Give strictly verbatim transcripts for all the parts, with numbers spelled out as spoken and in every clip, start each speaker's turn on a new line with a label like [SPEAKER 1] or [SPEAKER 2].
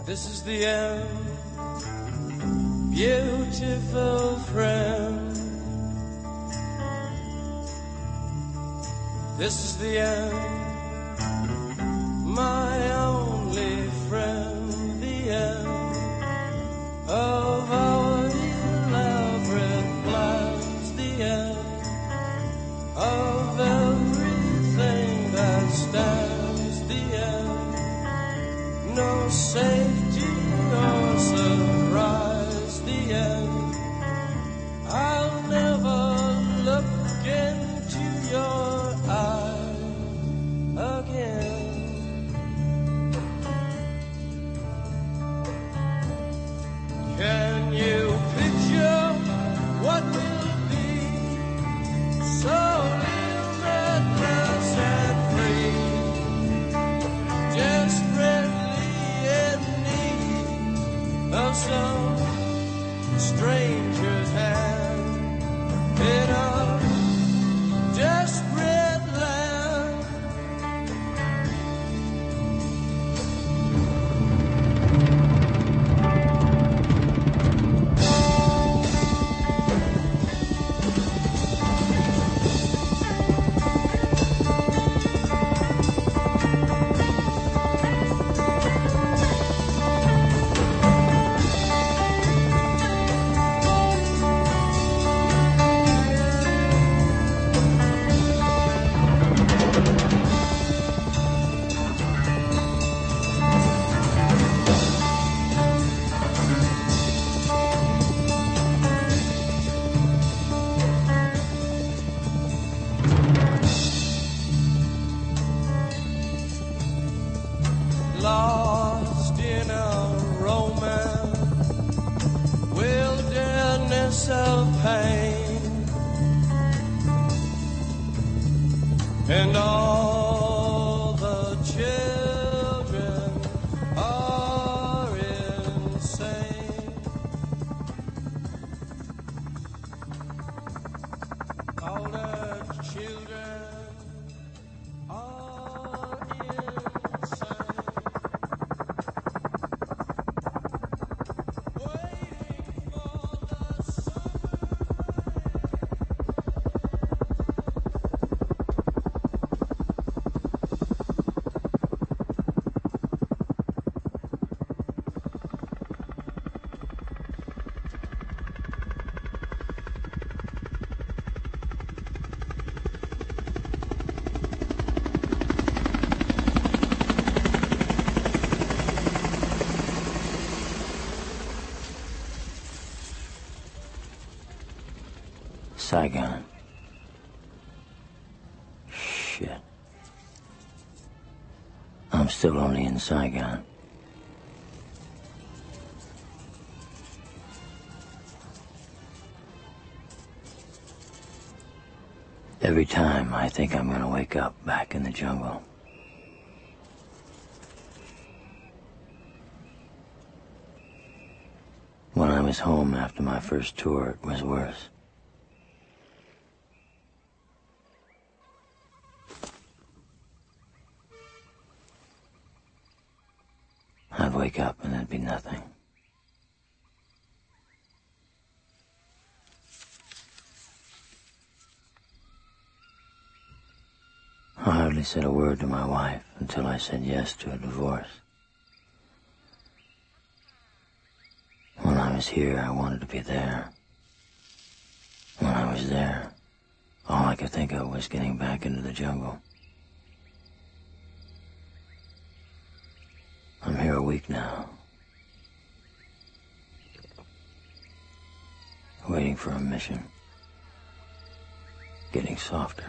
[SPEAKER 1] This is the end, beautiful friend. This is the end, my only friend, the end of our elaborate plans, the end of everything that stands, the end, no safety or surprise, the end. I'll never look into your eyes again. Can you picture what will be so limitless and free, desperately in need of some stranger's hand in a desperate land? Lost in a romance, wilderness of pain, and all the children are insane. All the children are insane.
[SPEAKER 2] Saigon. Shit. I'm still only in Saigon. Every time I think I'm gonna wake up back in the jungle. When I was home after my first tour, it was worse. I'd wake up and there'd be nothing. I hardly said a word to my wife until I said yes to a divorce. When I was here, I wanted to be there. When I was there, all I could think of was getting back into the jungle. I'm here a week now, waiting for a mission, getting softer.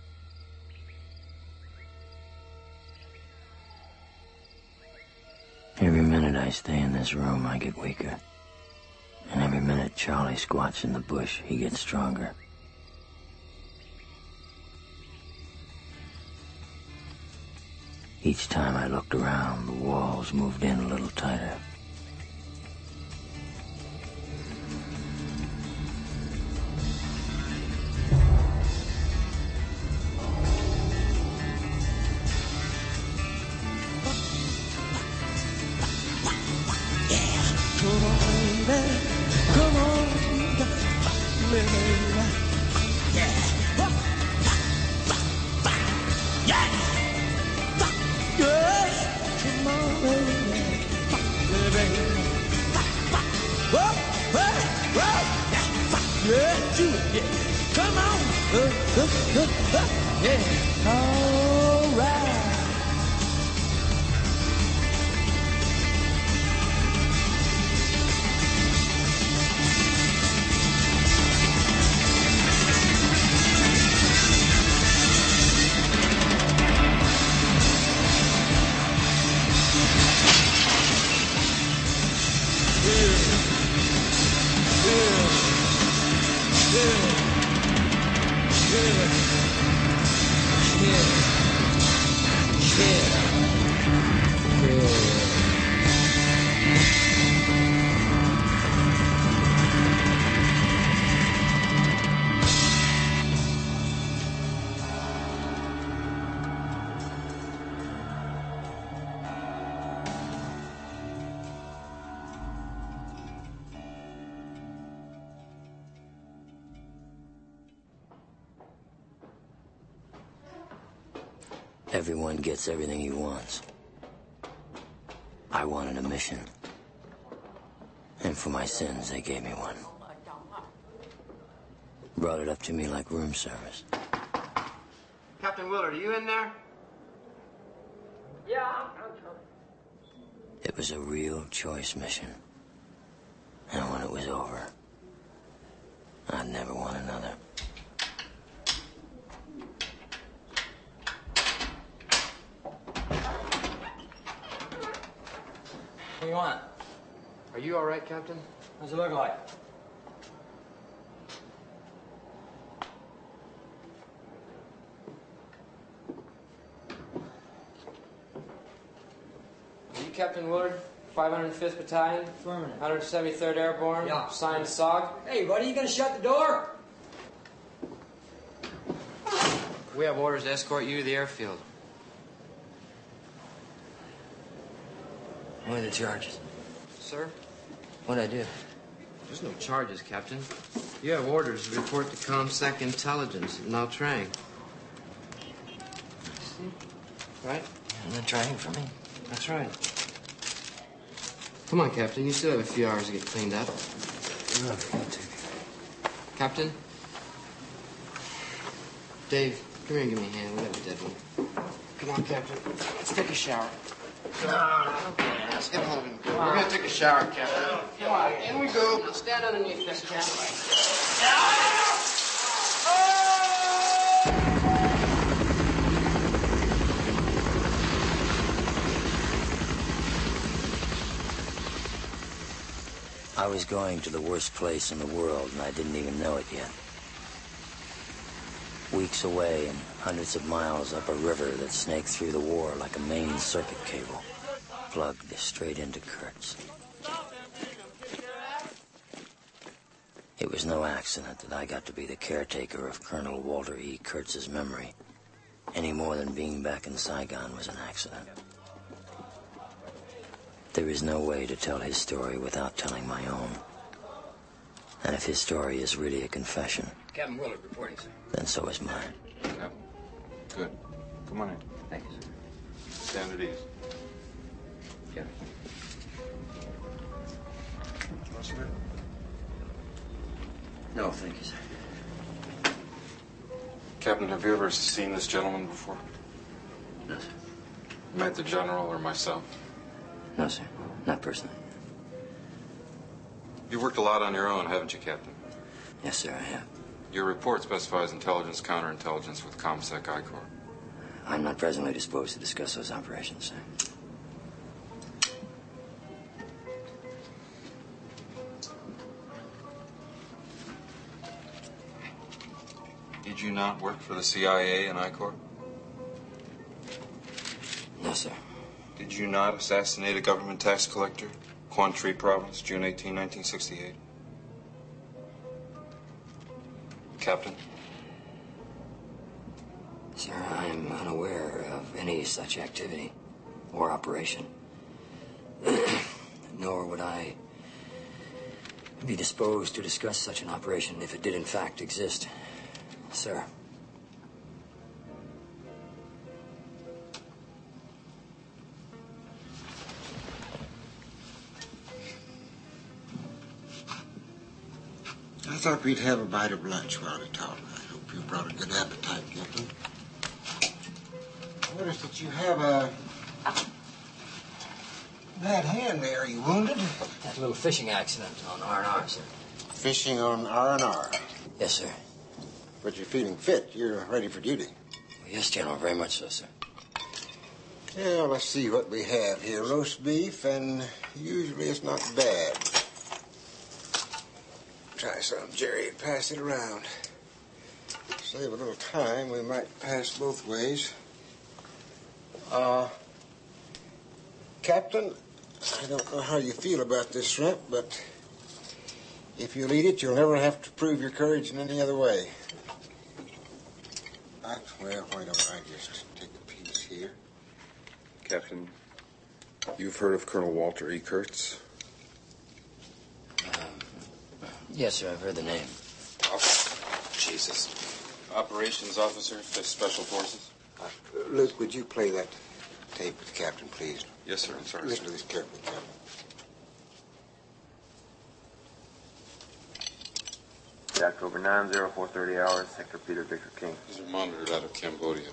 [SPEAKER 2] Every minute I stay in this room, I get weaker. And every minute Charlie squats in the bush, he gets stronger. Each time I looked around, the walls moved in a little tighter.
[SPEAKER 1] Come on, baby. Come on, baby. Yeah. Yeah. Yeah. Come on, baby. Baby. Whoa, whoa, whoa. Yeah, do it. Yeah. Come on. Uh, uh, uh, uh. Yeah. All right.
[SPEAKER 2] Everyone gets everything he wants. I wanted a mission. And for my sins, they gave me one. Brought it up to me like room service.
[SPEAKER 3] Captain Willard, are you in there? Yeah.
[SPEAKER 2] It was a real choice mission. And when it was over, I'd never want another.
[SPEAKER 4] What do you want?
[SPEAKER 3] Are you all right, Captain?
[SPEAKER 4] What does it look like?
[SPEAKER 3] Are you Captain Willard? five hundred fifth Battalion?
[SPEAKER 4] Affirmative.
[SPEAKER 3] one hundred seventy-third Airborne?
[SPEAKER 4] Yeah.
[SPEAKER 3] Signed, S O G?
[SPEAKER 4] Hey, buddy, you gonna shut the door?
[SPEAKER 3] We have orders to escort you to the airfield.
[SPEAKER 2] What are the charges?
[SPEAKER 3] Sir?
[SPEAKER 2] What'd I do?
[SPEAKER 3] There's no charges, Captain. You have orders to report to ComSec Intelligence at Nha Trang. Right?
[SPEAKER 2] And they're trying for me.
[SPEAKER 3] That's right. Come on, Captain. You still have a few hours to get cleaned up.
[SPEAKER 2] Look, I'll take it.
[SPEAKER 3] Captain? Dave, come here and give me a hand. We have a dead one. Come on, Captain. Let's take a shower.
[SPEAKER 2] No, no,
[SPEAKER 3] Let's get home. We're going to take a shower, Captain. Come on, in we go. Now stand underneath this, Captain.
[SPEAKER 2] I was going to the worst place in the world, and I didn't even know it yet. Weeks away and hundreds of miles up a river that snaked through the war like a main circuit cable, plugged straight into Kurtz. It was no accident that I got to be the caretaker of Colonel Walter E. Kurtz's memory, any more than being back in Saigon was an accident. There is no way to tell his story without telling my own. And if his story is really a confession,
[SPEAKER 4] Captain Willard reporting, sir.
[SPEAKER 2] then so is mine.
[SPEAKER 5] Yeah. Good. Come on in.
[SPEAKER 4] Thank you, sir.
[SPEAKER 5] Stand at ease.
[SPEAKER 4] Yeah.
[SPEAKER 5] Want some beer?
[SPEAKER 2] No, thank you, sir.
[SPEAKER 5] Captain, have you ever seen this gentleman before?
[SPEAKER 2] No, sir.
[SPEAKER 5] Met the general or myself?
[SPEAKER 2] No, sir. Not personally.
[SPEAKER 5] You've worked a lot on your own, haven't you, Captain?
[SPEAKER 2] Yes, sir, I have.
[SPEAKER 5] Your report specifies intelligence, counterintelligence with ComSec I Corps.
[SPEAKER 2] I'm not presently disposed to discuss those operations, sir.
[SPEAKER 5] Did you not work for the C I A and I Corps?
[SPEAKER 2] No, sir.
[SPEAKER 5] Did you not assassinate a government tax collector? Quang Tri Province, June eighteenth, nineteen sixty-eight. Captain?
[SPEAKER 2] Sir, I am unaware of any such activity or operation. Nor would I be disposed to discuss such an operation if it did in fact exist, sir.
[SPEAKER 6] I thought we'd have a bite of lunch while we talk. I hope you brought a good appetite, Captain. I noticed that you have a bad hand there. Are you wounded?
[SPEAKER 2] That little fishing accident on R and R, sir.
[SPEAKER 6] Fishing on R and R?
[SPEAKER 2] Yes, sir.
[SPEAKER 6] But you're feeling fit. You're ready for duty.
[SPEAKER 2] Well, yes, General. Very much so, sir.
[SPEAKER 6] Yeah, let's see what we have here. Roast beef, and usually it's not bad. Try some, Jerry, and pass it around. Save a little time. We might pass both ways. Uh, Captain, I don't know how you feel about this shrimp, but if you'll eat it, you'll never have to prove your courage in any other way. I, well, why don't I just take a piece here?
[SPEAKER 5] Captain, you've heard of Colonel Walter E. Kurtz?
[SPEAKER 2] Yes, sir. I've heard the name.
[SPEAKER 5] Oh, Jesus. Operations Officer, fifth Special Forces.
[SPEAKER 6] Uh, Luke, would you play that tape with the captain, please?
[SPEAKER 5] Yes, sir. I'm sorry,
[SPEAKER 6] Listen
[SPEAKER 5] sir.
[SPEAKER 6] to this carefully, Captain.
[SPEAKER 7] October nine zero four thirty hours, Sector Peter Victor King.
[SPEAKER 5] These are monitored out of Cambodia.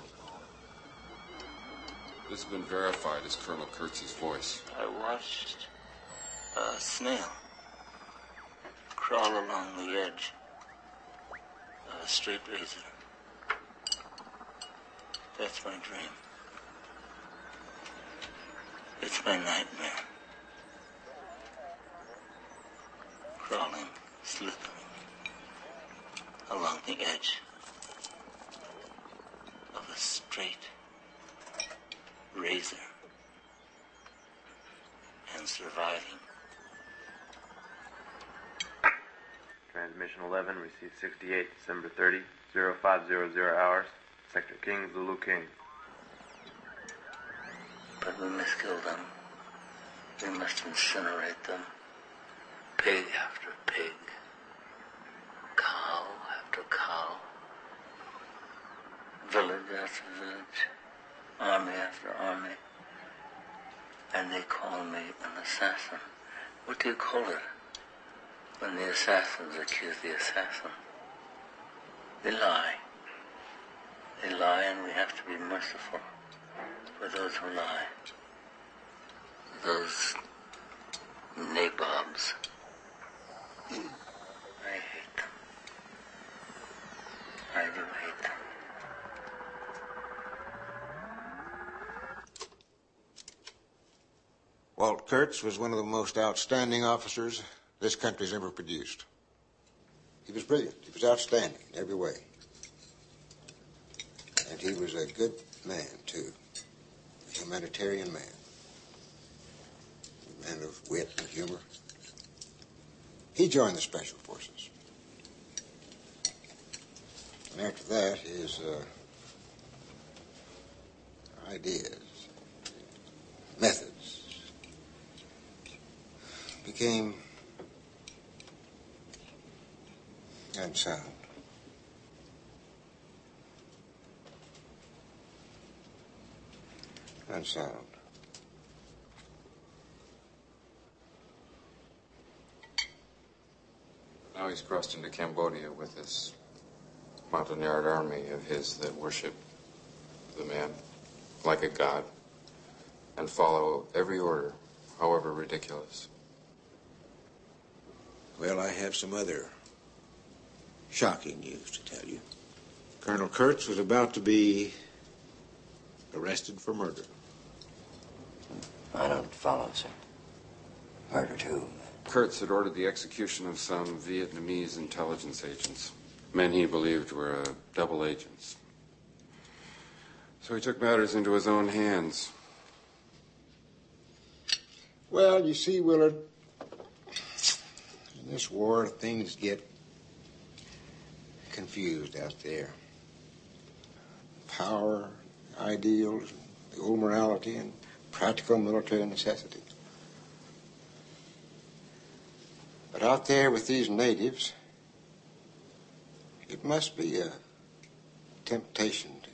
[SPEAKER 5] This has been verified as Colonel Kurtz's voice.
[SPEAKER 8] I watched a snail crawl along the edge of a straight razor. That's my dream. It's my nightmare. Crawling, slithering along the edge of a straight razor and surviving.
[SPEAKER 7] Transmission eleven, received sixty-eight, December thirtieth, oh five hundred hours, Sector King, Zulu King.
[SPEAKER 8] But we must kill them. We must incinerate them. Pig after pig. Cow after cow. Village after village. Army after army. And they call me an assassin. What do you call it when the assassins accuse the assassin? They lie. They lie, and we have to be merciful for those who lie. Those nabobs. I hate them. I do hate them.
[SPEAKER 6] Walt Kurtz was one of the most outstanding officers this country's ever produced. He was brilliant. He was outstanding in every way. And he was a good man, too. A humanitarian man. A man of wit and humor. He joined the Special Forces. And after that, his uh, ideas, methods, became unsound. Unsound.
[SPEAKER 5] Now he's crossed into Cambodia with this Montagnard army of his that worship the man like a god and follow every order, however ridiculous.
[SPEAKER 6] Well, I have some other shocking news to tell you. Colonel Kurtz was about to be arrested for murder.
[SPEAKER 2] I don't follow, sir. Murder, too.
[SPEAKER 5] Kurtz had ordered the execution of some Vietnamese intelligence agents, men he believed were uh, double agents. So he took matters into his own hands.
[SPEAKER 6] Well, you see, Willard, in this war, things get confused out there. Power, ideals, the old morality, and practical military necessity. But But out there with these natives, it must be a temptation to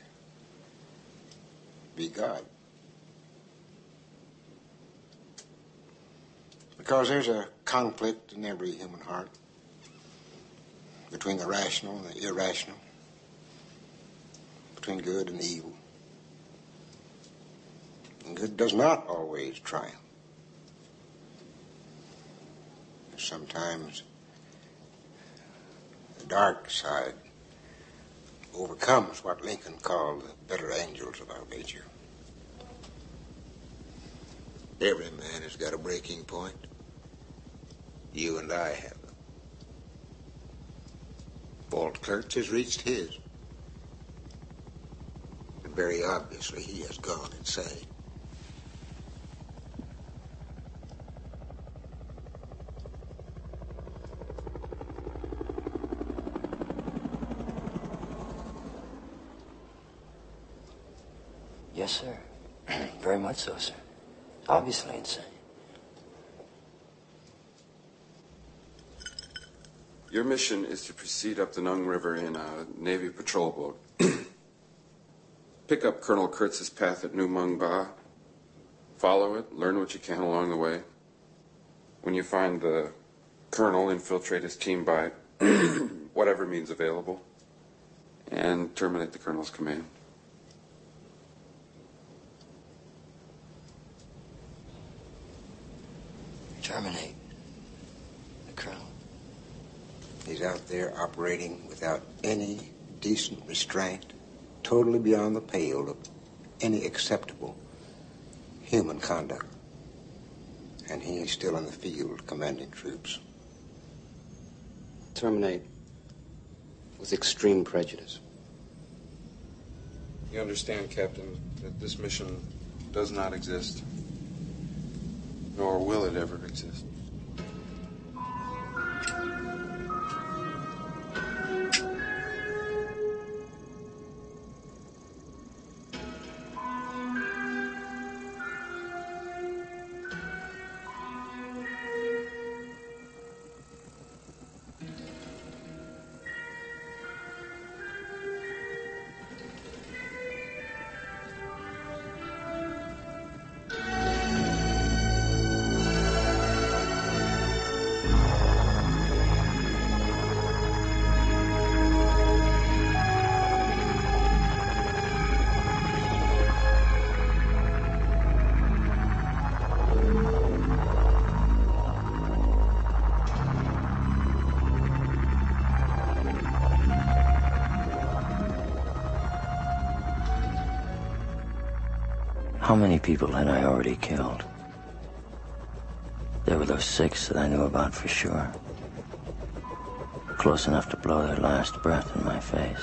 [SPEAKER 6] be God. Because there's a conflict in every human heart between the rational and the irrational, between good and evil. And good does not always triumph. Sometimes the dark side overcomes what Lincoln called the better angels of our nature. Every man has got a breaking point. You and I have them. Walt Kurtz has reached his. And very obviously he has gone insane.
[SPEAKER 2] Yes, sir. Very much so, sir. Obviously insane.
[SPEAKER 5] Your mission is to proceed up the Nung River in a Navy patrol boat. Pick up Colonel Kurtz's path at New Mung Ba. Follow it, learn what you can along the way. When you find the colonel, infiltrate his team by whatever means available, and terminate the colonel's command.
[SPEAKER 2] Terminate the colonel.
[SPEAKER 6] He's out there operating without any decent restraint, totally beyond the pale of any acceptable human conduct. And he is still in the field commanding troops.
[SPEAKER 3] Terminate with extreme prejudice.
[SPEAKER 5] You understand, Captain, that this mission does not exist, nor will it ever exist.
[SPEAKER 2] How many people had I already killed? There were those six that I knew about for sure. Close enough to blow their last breath in my face.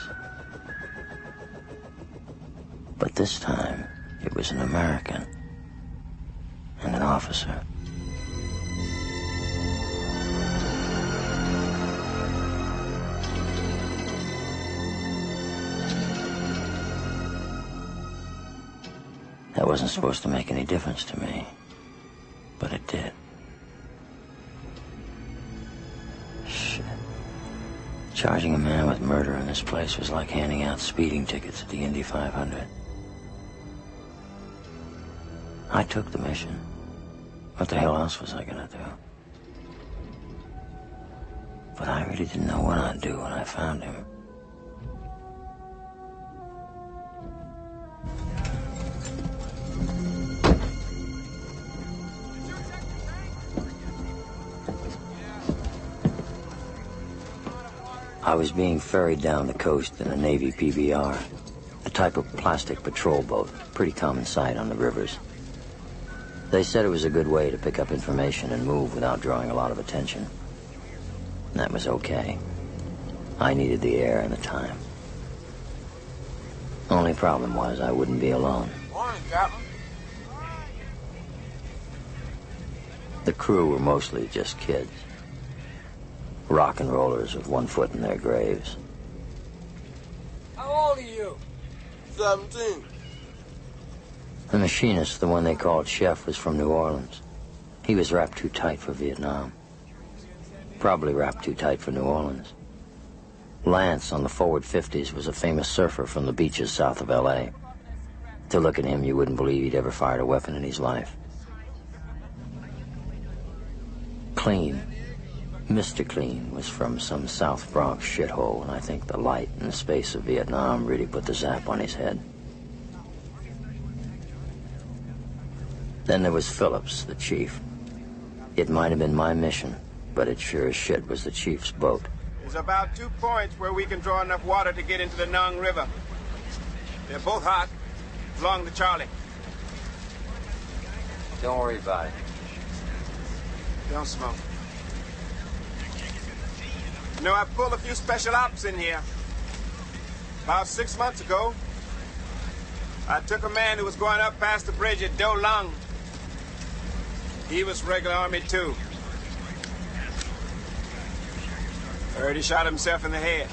[SPEAKER 2] But this time, it was an American and an officer. That wasn't supposed to make any difference to me, but it did. Shit. Charging a man with murder in this place was like handing out speeding tickets at the Indy five hundred. I took the mission. What the hell else was I gonna do? But I really didn't know what I'd do when I found him. I was being ferried down the coast in a Navy P B R, a type of plastic patrol boat, pretty common sight on the rivers. They said it was a good way to pick up information and move without drawing a lot of attention. And that was okay. I needed the air and the time. Only problem was I wouldn't be alone.
[SPEAKER 3] Morning, Captain.
[SPEAKER 2] The crew were mostly just kids. Rock and rollers with one foot in their graves.
[SPEAKER 4] How old are you?
[SPEAKER 3] Seventeen.
[SPEAKER 2] The machinist, the one they called Chef, was from New Orleans. He was wrapped too tight for Vietnam. Probably wrapped too tight for New Orleans. Lance, on the forward fifties, was a famous surfer from the beaches south of L A. To look at him, you wouldn't believe he'd ever fired a weapon in his life. Clean, Mister Clean, was from some South Bronx shithole, and I think the light and the space of Vietnam really put the zap on his head. Then there was Phillips, the chief. It might have been my mission, but it sure as shit was the chief's boat.
[SPEAKER 9] There's about two points where we can draw enough water to get into the Nung River. They're both hot, along the Charlie.
[SPEAKER 2] Don't worry about it.
[SPEAKER 9] Don't smoke. You know, I pulled a few special ops in here. About six months ago, I took a man who was going up past the bridge at Do Lung. He was regular Army, too. Heard he shot himself in the head.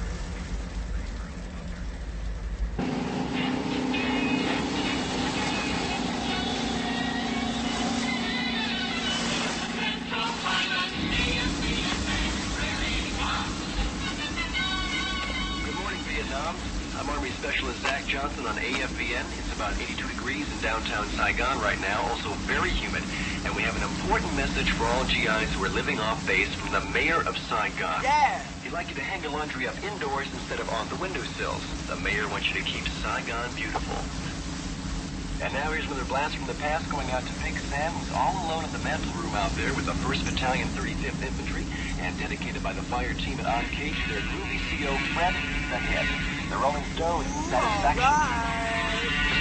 [SPEAKER 10] I'm Army Specialist Zach Johnson on A F V N. It's about eighty-two degrees in downtown Saigon right now, also very humid. And we have an important message for all G Is who are living off base from the mayor of Saigon.
[SPEAKER 9] Yeah!
[SPEAKER 10] He'd like you to hang your laundry up indoors instead of on the windowsills. The mayor wants you to keep Saigon beautiful. And now here's another blast from the past going out to Big Sam, who's all alone in the mantle room out there with the first Battalion, thirty-fifth Infantry, and dedicated by the fire team at On Cage to their groovy C O, Fred the Head. The Rolling Stones Satisfaction.
[SPEAKER 9] Right.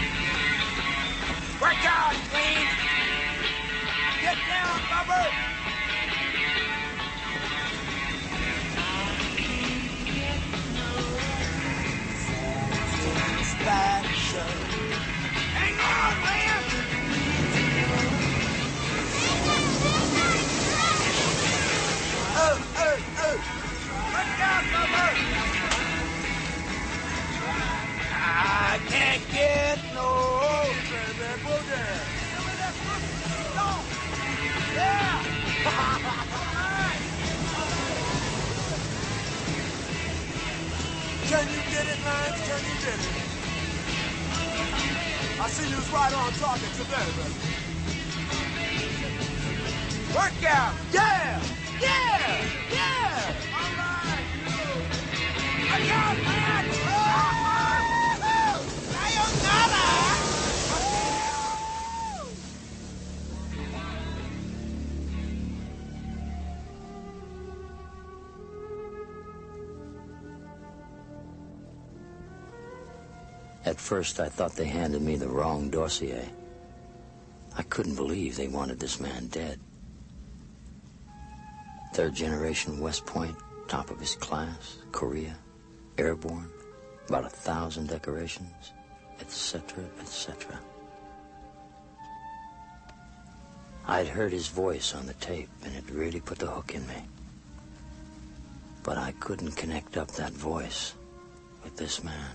[SPEAKER 9] Work out, Clean! Get down, Bubba! Hang on, man! Oh, oh, oh! Work out, Bubba! I can't get no further booger. Yeah! Can you get it, Lance? Can you get it? I see you was right on target today, brother. Work out! Yeah! Yeah! Yeah! All right! Work out, man! Oh!
[SPEAKER 2] At first, I thought they handed me the wrong dossier. I couldn't believe they wanted this man dead. Third generation West Point, top of his class, Korea, airborne, about a thousand decorations, et cetera, et cetera. I'd heard his voice on the tape, and it really put the hook in me. But I couldn't connect up that voice with this man.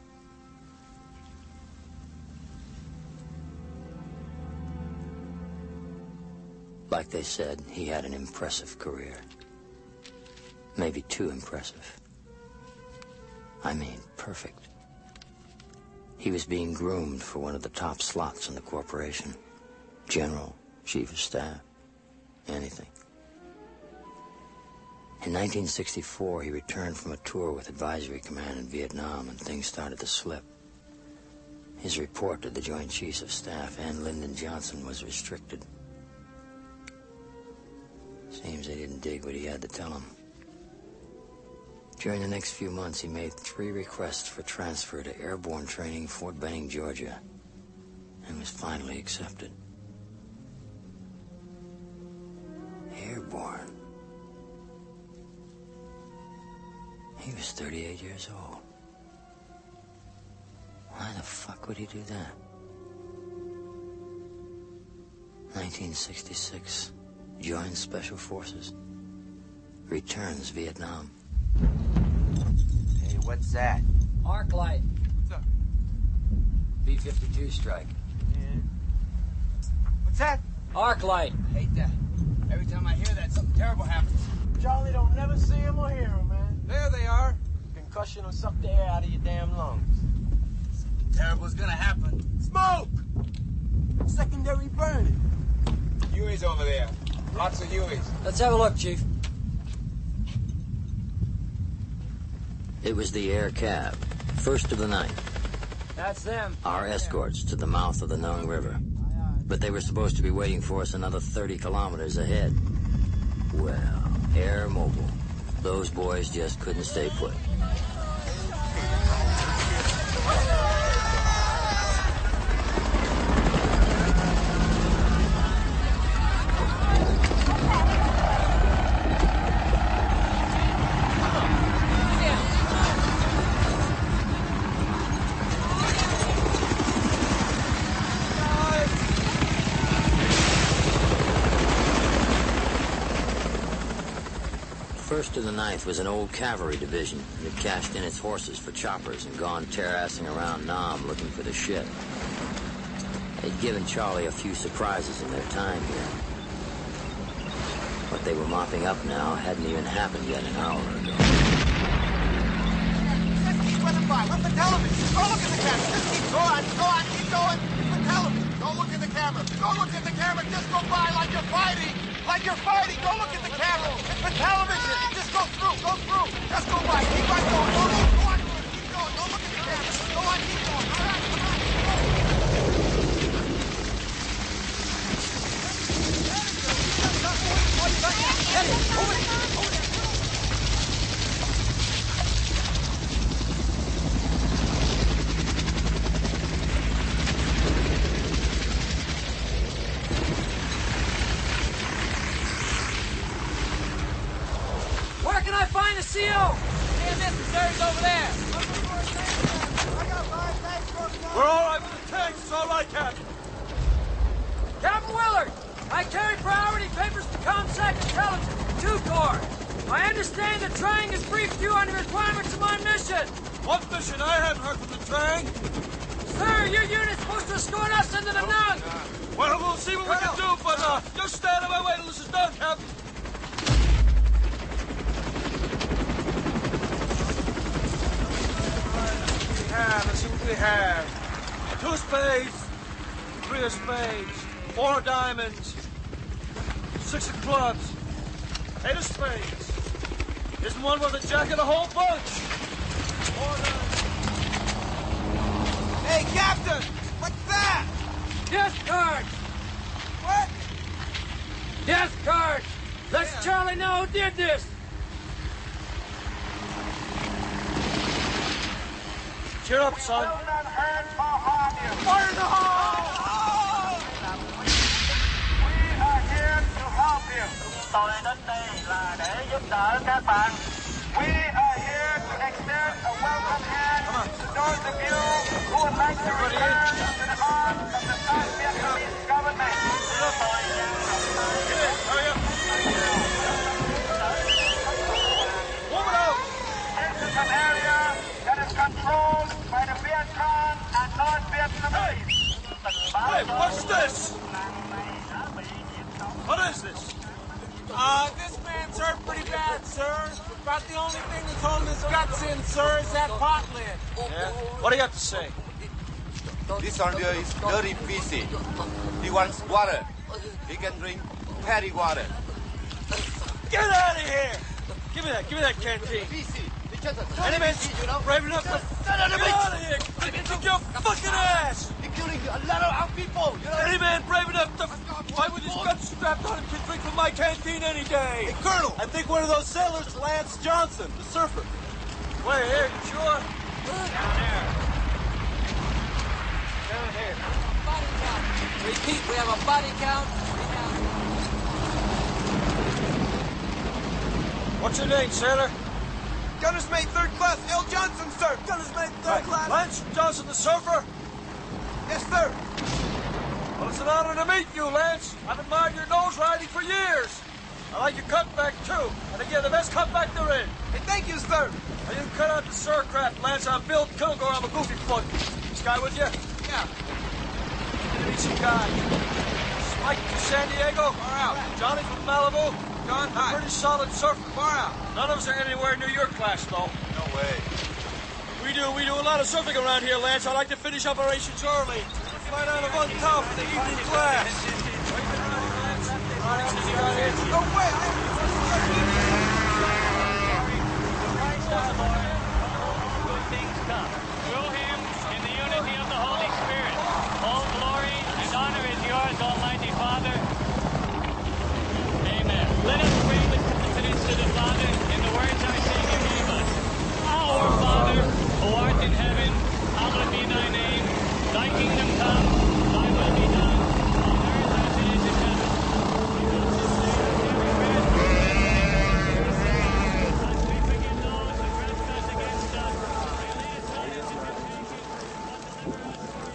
[SPEAKER 2] Like they said, he had an impressive career. Maybe too impressive. I mean, perfect. He was being groomed for one of the top slots in the corporation. General, chief of staff, anything. In nineteen sixty-four, he returned from a tour with Advisory Command in Vietnam, and things started to slip. His report to the Joint Chiefs of Staff and Lyndon Johnson was restricted. Seems they didn't dig what he had to tell them. During the next few months, he made three requests for transfer to airborne training, Fort Benning, Georgia, and was finally accepted. Airborne. He was thirty-eight years old. Why the fuck would he do that? nineteen sixty-six. Joins Special Forces. Returns Vietnam.
[SPEAKER 11] Hey, what's that?
[SPEAKER 4] Arc light.
[SPEAKER 11] What's up?
[SPEAKER 4] B fifty-two strike.
[SPEAKER 11] Yeah. What's that?
[SPEAKER 4] Arc light.
[SPEAKER 11] I hate that. Every time I hear that, something terrible happens.
[SPEAKER 1] Charlie don't never see him or hear him, man.
[SPEAKER 9] There they are.
[SPEAKER 1] Concussion will suck the air out of your damn lungs.
[SPEAKER 9] Something terrible's gonna happen. Smoke!
[SPEAKER 1] Secondary burning.
[SPEAKER 9] Huey's over there. Lots of Hueys.
[SPEAKER 4] Let's have a look, Chief.
[SPEAKER 2] It was the air cab, first of the night.
[SPEAKER 4] That's them.
[SPEAKER 2] Our escorts to the mouth of the Nung River. But they were supposed to be waiting for us another thirty kilometers ahead. Well, Air Mobile. Those boys just couldn't stay put. First of the Ninth was an old cavalry division that cashed in its horses for choppers and gone terrassing around Nam looking for the ship. They'd given Charlie a few surprises in their time here. What they were mopping up now hadn't even happened yet an hour ago.
[SPEAKER 9] Just keep running by. Look at the television. Go look at the camera. Just keep go on, go on, keep going. The television. Go look at the camera. Go look at the camera. Just go by like you're fighting. Like you're fighting. Go look at the camera. It's the television. Just go through. Go through. Just go by. Keep on going. Go, go, go on. Keep going. Go look at the camera. Go on. Keep going. All right. Come on. Get it. Move it. Move it.
[SPEAKER 4] Where can I find the C O? Damn necessaries over there.
[SPEAKER 1] We're all right with the tanks. It's all right, Captain.
[SPEAKER 4] Captain Willard, I carry priority papers to ComSec Intelligence, two Corps. I understand the Trang has briefed you on the requirements of my mission.
[SPEAKER 1] What mission? I haven't heard from the Trang.
[SPEAKER 4] Sir, your unit's supposed to escort us into the Nung.
[SPEAKER 1] Well, we'll see what we can do, but uh, just stand in my way till this is done, Captain. Have, let's see what we have. Two spades, three of spades, four of diamonds, six of clubs, eight of spades. Isn't one worth a jack of the whole bunch? Four of diamonds.
[SPEAKER 9] Hey, Captain! What's that?
[SPEAKER 4] Death cards!
[SPEAKER 9] What?
[SPEAKER 4] Death cards! Let yeah. Charlie know who did this!
[SPEAKER 1] Cheer up, son.
[SPEAKER 9] Fire in the hole!
[SPEAKER 11] We are here to help you. Tôi đến đây là để giúp đỡ các bạn. We are here to extend a welcome hand to those of you who would like to return to the arms of the South Vietnamese government.
[SPEAKER 1] Get in, hurry up. Move it out.
[SPEAKER 11] This is an area that is controlled by the Viet Cong and North Vietnamese.
[SPEAKER 1] Hey, what's this? What is this?
[SPEAKER 9] Uh, this man's hurt pretty bad, sir. About the only thing that's holding his guts in, sir, is that pot lid.
[SPEAKER 1] Yeah? What do you have to say?
[SPEAKER 12] This soldier is dirty busy. He wants water. He can drink patty water.
[SPEAKER 1] Get out of here! Give me that, give me that canteen. Any man brave enough to get out of here! Kick your fucking ass!
[SPEAKER 12] Including a lot of our people, you know?
[SPEAKER 1] Any man brave enough to fight with his guts strapped on him can drink from my canteen any day!
[SPEAKER 12] Hey, Colonel!
[SPEAKER 1] I think one of those sailors, Lance Johnson, the surfer. Wait, here, you sure? Down there. Down here.
[SPEAKER 4] Body count. Repeat, we have a body count.
[SPEAKER 1] What's your name, sailor?
[SPEAKER 9] Gunner's mate third class, L. Johnson, sir. Gunner's mate third class.
[SPEAKER 1] Lance Johnson, the surfer?
[SPEAKER 9] Yes, sir.
[SPEAKER 1] Well, it's an honor to meet you, Lance. I've admired your nose riding for years. I like your cutback, too. I think you're the best cutback there is.
[SPEAKER 9] Hey, thank you, sir.
[SPEAKER 1] Now, you can cut out the surcraft, Lance. I'm Bill Kilgore. I'm a goofy foot. This guy with you?
[SPEAKER 9] Yeah.
[SPEAKER 1] Good to meet some guy.
[SPEAKER 4] Mike from San Diego? Far out. Johnny from Malibu? John, hi. Pretty solid surfer. Far out. None of us are anywhere near your class, though.
[SPEAKER 12] No way.
[SPEAKER 4] We do. We do a lot of surfing around here, Lance. I like to finish operations early. Find out of on top for the evening class. No way.
[SPEAKER 13] Good things come. Through him in the unity of the Holy Spirit. All glory and honor is yours, Almighty Father. Amen. Let us pray with confidence to the Father in the words our Savior gave us. Our Father, who art in heaven, hallowed be thy name. Thy kingdom come, thy will be done, on earth as it is in heaven. As we forgive those who trespass against us, and lead us not into temptation.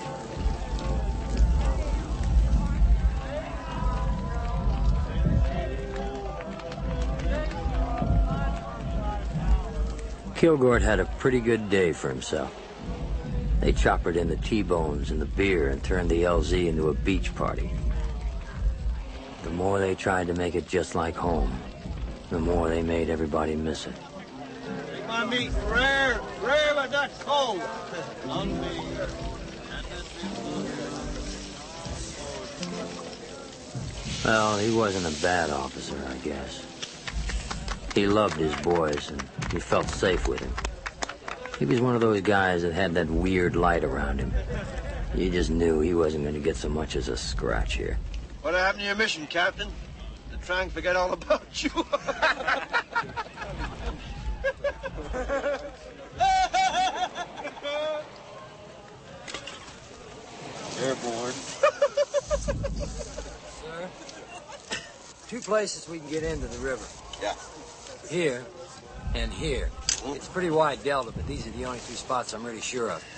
[SPEAKER 2] Kilgore had a pretty good day for himself. They choppered in the T-bones and the beer and turned the L Z into a beach party. The more they tried to make it just like home, the more they made everybody miss it.
[SPEAKER 4] Take my meat rare, rare but not cold. On me.
[SPEAKER 2] Well, he wasn't a bad officer, I guess. He loved his boys, and he felt safe with him. He was one of those guys that had that weird light around him. You just knew he wasn't going to get so much as a scratch here.
[SPEAKER 4] What happened to your mission, Captain? To try and forget all about you.
[SPEAKER 14] Airborne.
[SPEAKER 15] Sir, two places we can get into the river.
[SPEAKER 14] Yeah.
[SPEAKER 15] Here and here. Mm-hmm. It's a pretty wide delta, but these are the only two spots I'm really sure of.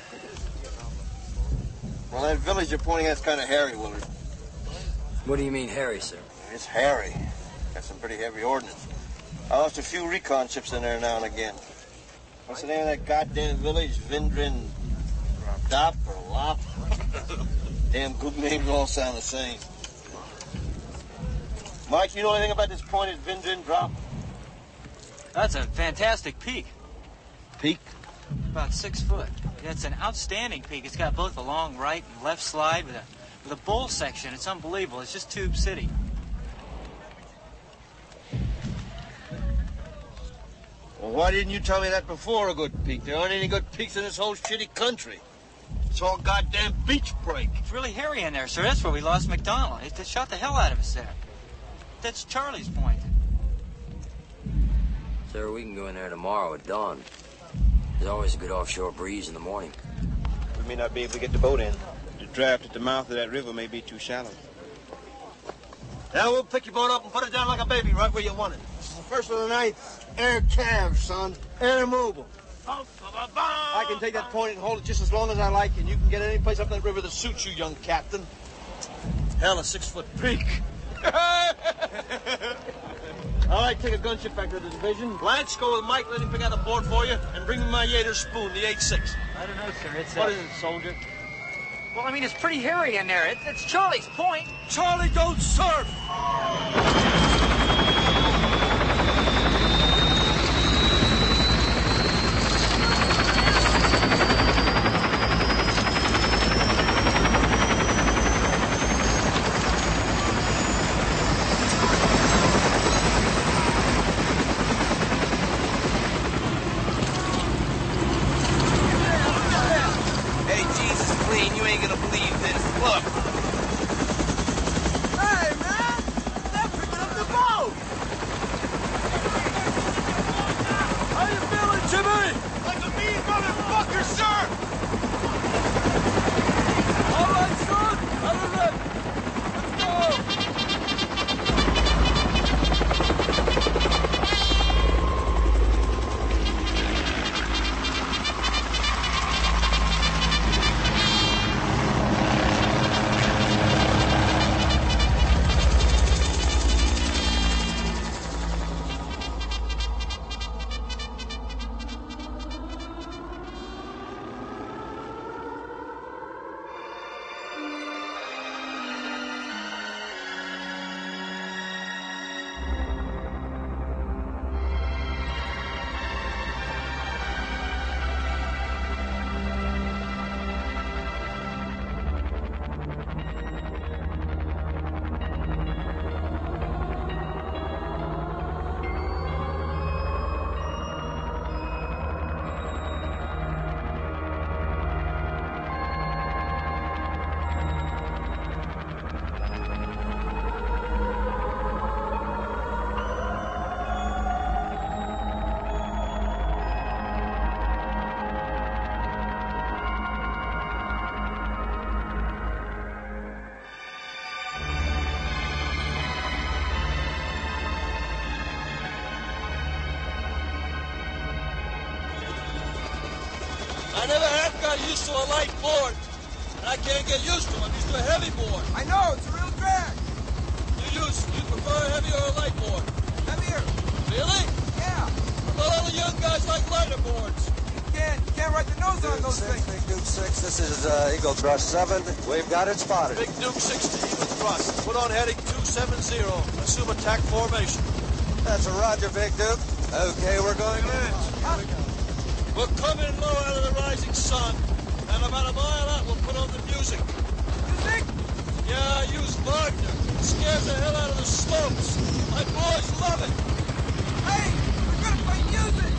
[SPEAKER 14] Well, that village you're pointing at is kind of hairy, Willard.
[SPEAKER 15] What do you mean hairy, sir?
[SPEAKER 14] It's hairy. Got some pretty heavy ordnance. I lost a few recon ships in there now and again. What's the name of that goddamn village? Vindrin Dop or Lop? Damn good names all sound the same. Mike, you know anything about this point at Vindrin Drop?
[SPEAKER 16] That's a fantastic peak.
[SPEAKER 14] Peak?
[SPEAKER 16] About six foot. Yeah, it's an outstanding peak. It's got both a long right and left slide with a with a bowl section. It's unbelievable. It's just Tube City.
[SPEAKER 14] Well, why didn't you tell me that before, a good peak? There aren't any good peaks in this whole shitty country. It's all goddamn beach break.
[SPEAKER 16] It's really hairy in there, sir. That's where we lost McDonald. It, it shot the hell out of us there. That's Charlie's Point.
[SPEAKER 2] Sir, we can go in there tomorrow at dawn. There's always a good offshore breeze in the morning.
[SPEAKER 9] We may not be able to get the boat in. The draft at the mouth of that river may be too shallow.
[SPEAKER 14] Now we'll pick your boat up and put it down like a baby right where you want it. First of the night, air calves, son. Air mobile. I can take that point and hold it just as long as I like, and you can get any place up that river that suits you, young captain. Hell, a six-foot peak. All right, take a gunship back to the division. Lance, go with Mike, let him pick out a board for you, and bring me my Yater spoon, the eight six.
[SPEAKER 16] I don't know, sir. It's
[SPEAKER 14] What
[SPEAKER 16] uh...
[SPEAKER 14] is it, soldier?
[SPEAKER 16] Well, I mean, it's pretty hairy in there. It, it's Charlie's Point.
[SPEAKER 4] Charlie, don't surf!
[SPEAKER 14] I never have got used to a light board. And I can't get used to it. I'm used to a heavy board.
[SPEAKER 3] I know, it's a real drag.
[SPEAKER 14] You use, you prefer a heavy or a light board?
[SPEAKER 3] Heavier.
[SPEAKER 14] Really?
[SPEAKER 3] Yeah.
[SPEAKER 14] I thought all the young guys like lighter boards.
[SPEAKER 3] You can't, you can't write the nose on those things.
[SPEAKER 14] Big Duke six, this is uh, Eagle Thrust seven. We've got it spotted. Big Duke six to Eagle Thrust. Put on heading two seven zero. Assume attack formation. That's a roger, Big Duke. Okay, we're going in. Here we go. We'll come in low out of the rising sun. And about a mile out, we'll put on the music.
[SPEAKER 3] Music?
[SPEAKER 14] Yeah, use Wagner. It scares the hell out of the slopes. My boys love it.
[SPEAKER 3] Hey, we're gonna play music.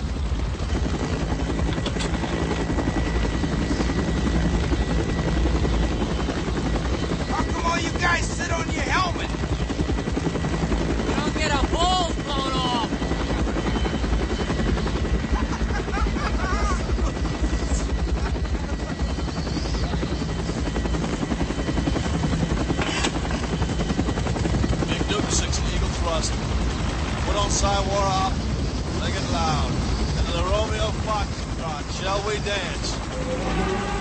[SPEAKER 3] How come all you guys sit on your helmet?
[SPEAKER 4] You don't get our balls blown off.
[SPEAKER 14] Big Duke six to Eagle Thrust. Put on Cywar off. Make it loud. And the Romeo Foxtrot. Shall we dance?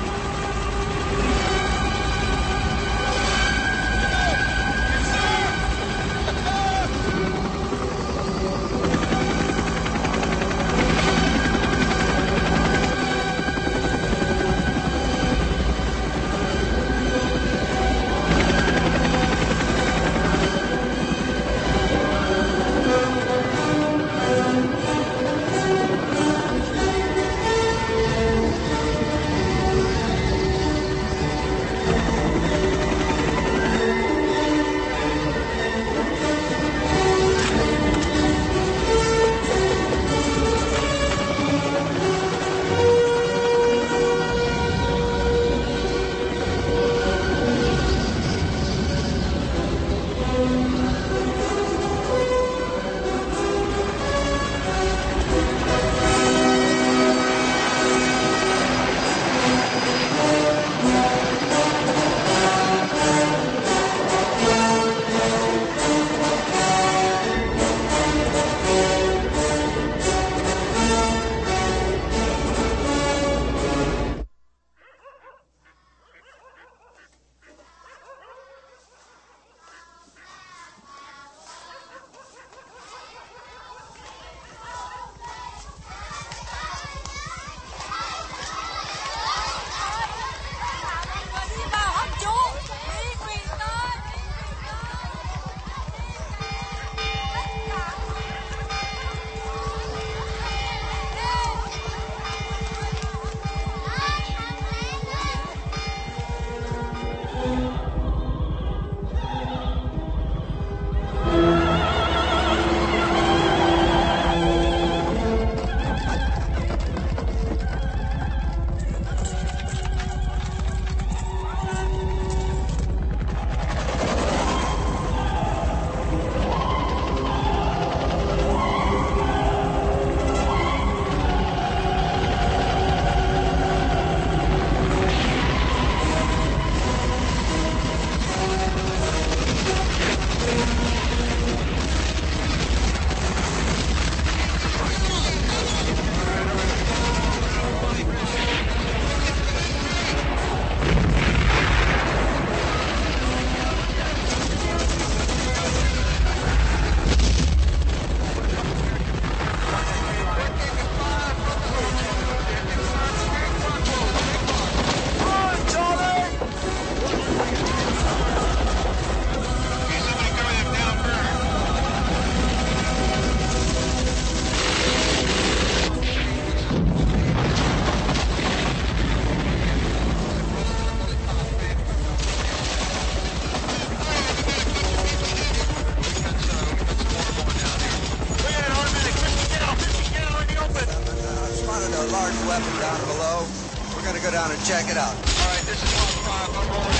[SPEAKER 17] weapon down below. We're gonna go down and check it out. All right, this is Fox five. I'm rolling.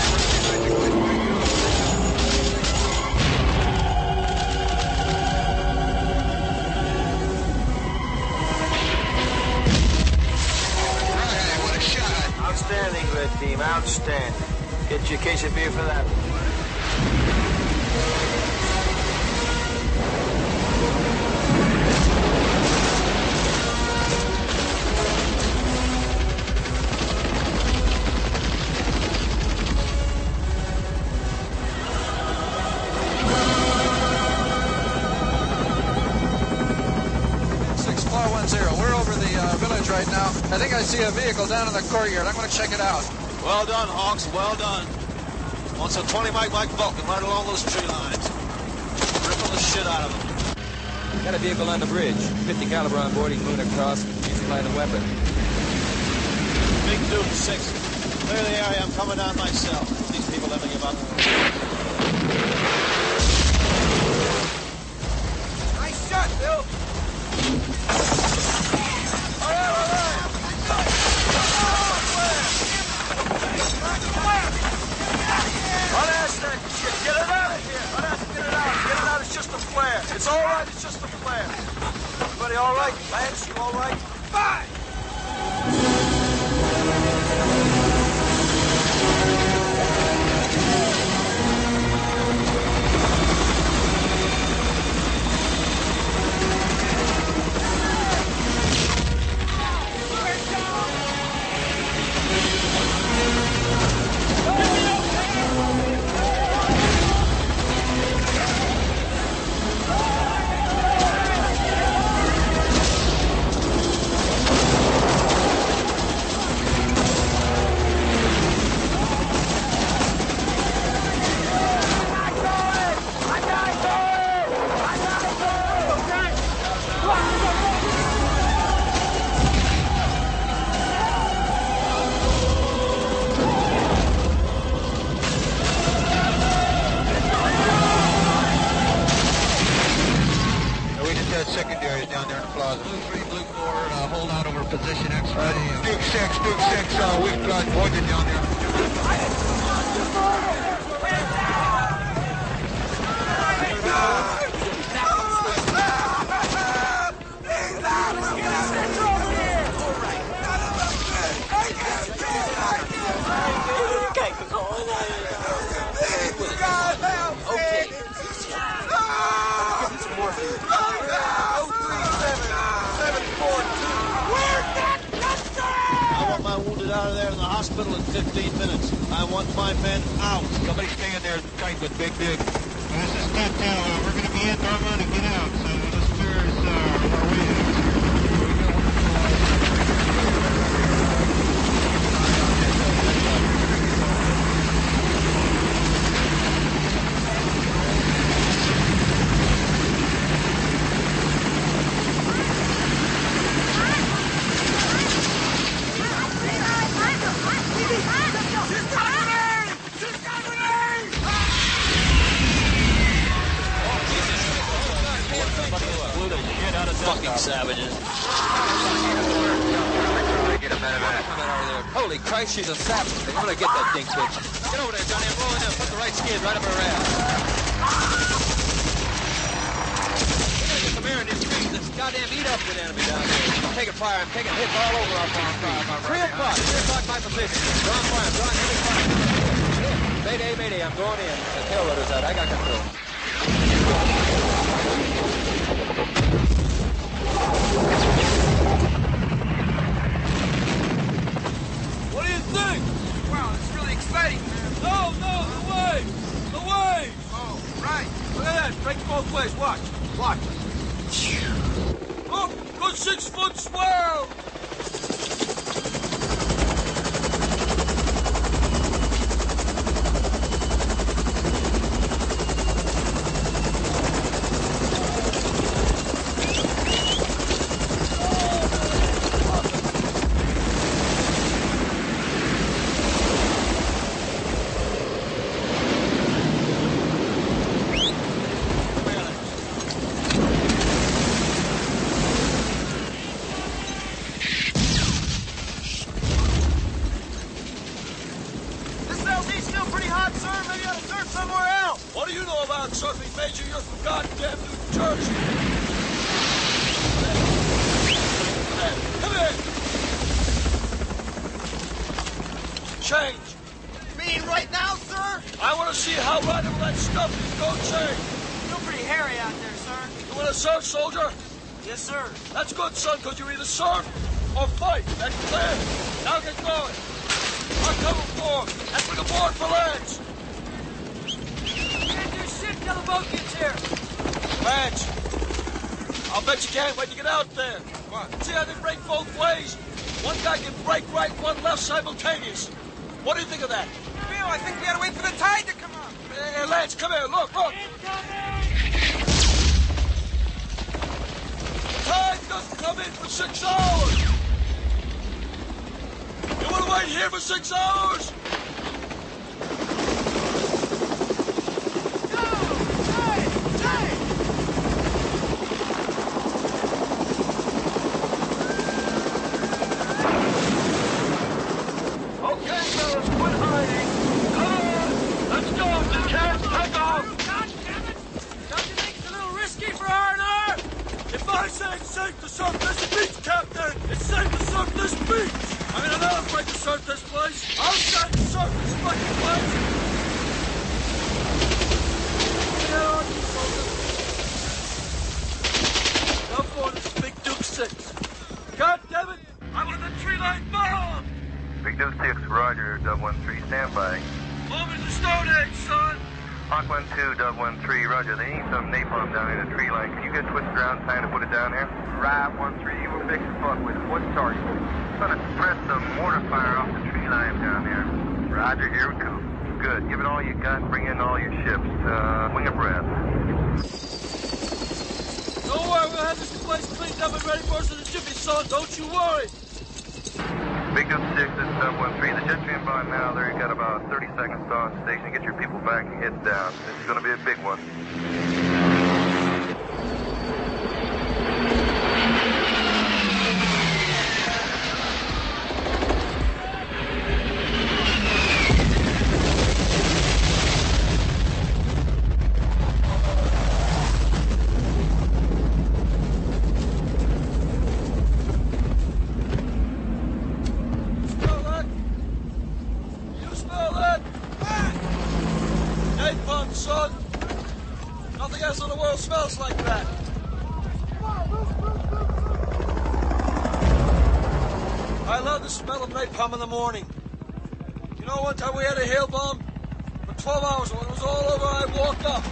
[SPEAKER 14] Outstanding, Red Team, outstanding. Get you a case of beer for that.
[SPEAKER 18] uh, village right now. I think I see a vehicle down in the courtyard. I'm going to check it out.
[SPEAKER 14] Well done, Hawks. Well done. Want some twenty Mike Mike Vulcan right along those tree lines. Ripping the shit out of them.
[SPEAKER 19] Got a vehicle on the bridge. fifty caliber on board. He's moving across. Easy line of weapon.
[SPEAKER 14] Big Duke six. Clear the area. I'm coming down myself. These people never give up.
[SPEAKER 11] Nice shot, Bill. All right, all right.
[SPEAKER 14] Unask that shit. Get it out of here. Unask, get it out. Get it out. It's just a flare. It's all right. It's just a flare. Everybody all right? Lance, you all right? Fine.
[SPEAKER 17] Secondary down there in the plaza. Blue three, blue four, uh, hold out over position X. Uh, Duke six, Duke six, uh, we've got pointed down there.
[SPEAKER 14] Out of there in the hospital in fifteen minutes. I want my men out.
[SPEAKER 17] Somebody stay in there tight with Big Dick.
[SPEAKER 20] This is Ted Taylor. We're going to be in Dartmouth to get out, so the stairs uh, are our way out.
[SPEAKER 14] Fucking savages.
[SPEAKER 19] Holy Christ, she's a savage. I'm gonna get that dink bitch. Get over there, Johnny. I'm rolling in. Put the right skid right up her ass. Come here in these trees. This goddamn eat up with enemy down here. I'm taking fire. I'm taking hits all over our farm. Three o'clock. Three o'clock my position. Drawing fire. I'm drawing heavy fire. Mayday, mayday. I'm going in. The tail rudder's out. I got control.
[SPEAKER 14] What do you think?
[SPEAKER 11] Wow, it's really exciting, man.
[SPEAKER 14] No, no, the wave! The wave!
[SPEAKER 11] Oh, right.
[SPEAKER 14] Look at that. Break both ways. Watch. Watch. Look! Good six-foot swell! What do you know about surfing, Major? You're from goddamn New Jersey. Come here. Change.
[SPEAKER 11] You mean right now, sir?
[SPEAKER 14] I want to see how radical that stuff is. Go change.
[SPEAKER 11] Still pretty hairy out there, sir.
[SPEAKER 14] You want to surf, soldier?
[SPEAKER 11] Yes, sir.
[SPEAKER 14] That's good, son, because you either surf or fight. That's clear. Now get going. I'll cover forward and bring a board for Lance.
[SPEAKER 4] Get your shit till the boat gets here.
[SPEAKER 14] Lance, I'll bet you can't wait to get out there. What? See how they break both ways? One guy can break right, one left simultaneous. What do you think of that?
[SPEAKER 19] Bill, I think we gotta wait for the tide to come up.
[SPEAKER 14] Hey, Lance, come here. Look, look. The tide doesn't come in for six hours. You want to wait here for six hours? In the morning. You know, one time we had a hail bomb for twelve hours. When it was all over, I woke up.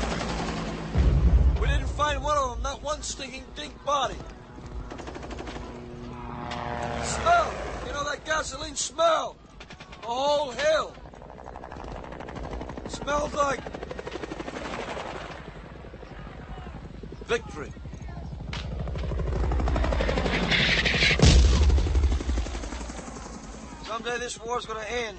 [SPEAKER 14] We didn't find one of them, not one stinking dink body. Smell! You know that gasoline smell? The whole hill. It smelled like victory. Someday this war's gonna end.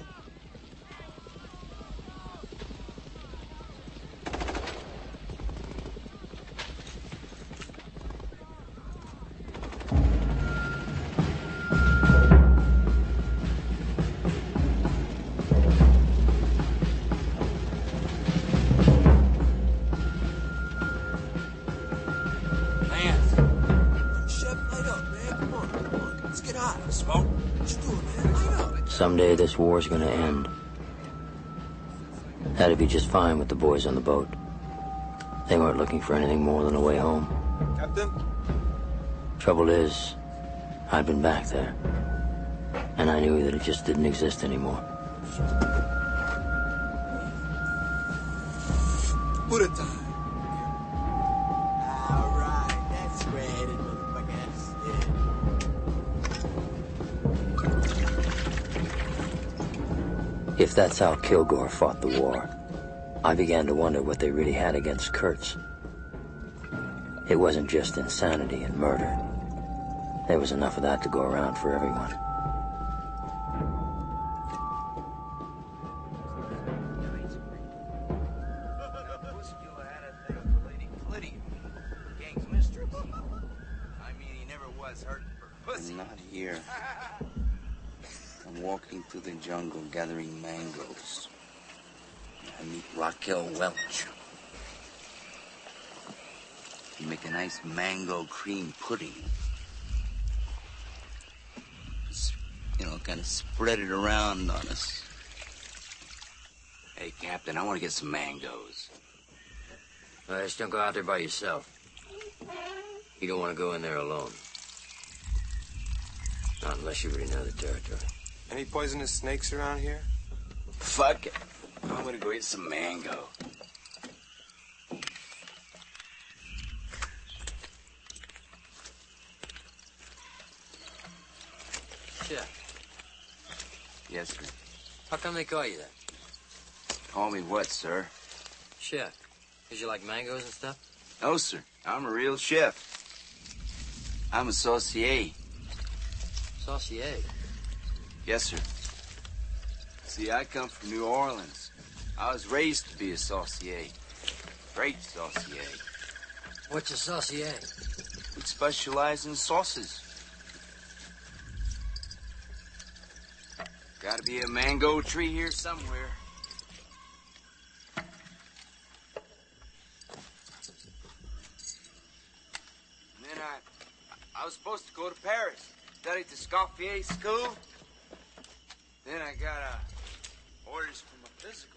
[SPEAKER 2] Someday this war's gonna end. That'd be just fine with the boys on the boat. They weren't looking for anything more than a way home.
[SPEAKER 14] Captain?
[SPEAKER 2] Trouble is, I'd been back there. And I knew that it just didn't exist anymore.
[SPEAKER 14] Put it down.
[SPEAKER 2] If that's how Kilgore fought the war, I began to wonder what they really had against Kurtz. It wasn't just insanity and murder. There was enough of that to go around for everyone.
[SPEAKER 6] Not here. I'm walking through the jungle gathering mangoes. I meet Raquel Welch. We make a nice mango cream pudding. You know, kind of spread it around on us. Hey, Captain, I want to get some mangoes.
[SPEAKER 2] Well, just don't go out there by yourself. You don't want to go in there alone. Not unless you really know the territory.
[SPEAKER 12] Any poisonous snakes around here?
[SPEAKER 6] Fuck it. I'm gonna go eat some mango.
[SPEAKER 15] Chef.
[SPEAKER 21] Yes, sir.
[SPEAKER 15] How come they call you that?
[SPEAKER 21] Call me what, sir?
[SPEAKER 15] Chef. Because you like mangoes and stuff?
[SPEAKER 21] No, sir. I'm a real chef. I'm a saucier.
[SPEAKER 15] Saucier?
[SPEAKER 21] Yes, sir. See, I come from New Orleans. I was raised to be a saucier. Great saucier.
[SPEAKER 15] What's a saucier?
[SPEAKER 21] We specialize in sauces. Gotta be a mango tree here somewhere. And then I... I was supposed to go to Paris. Study at the Scoffier School. Then I got uh, orders from a physical.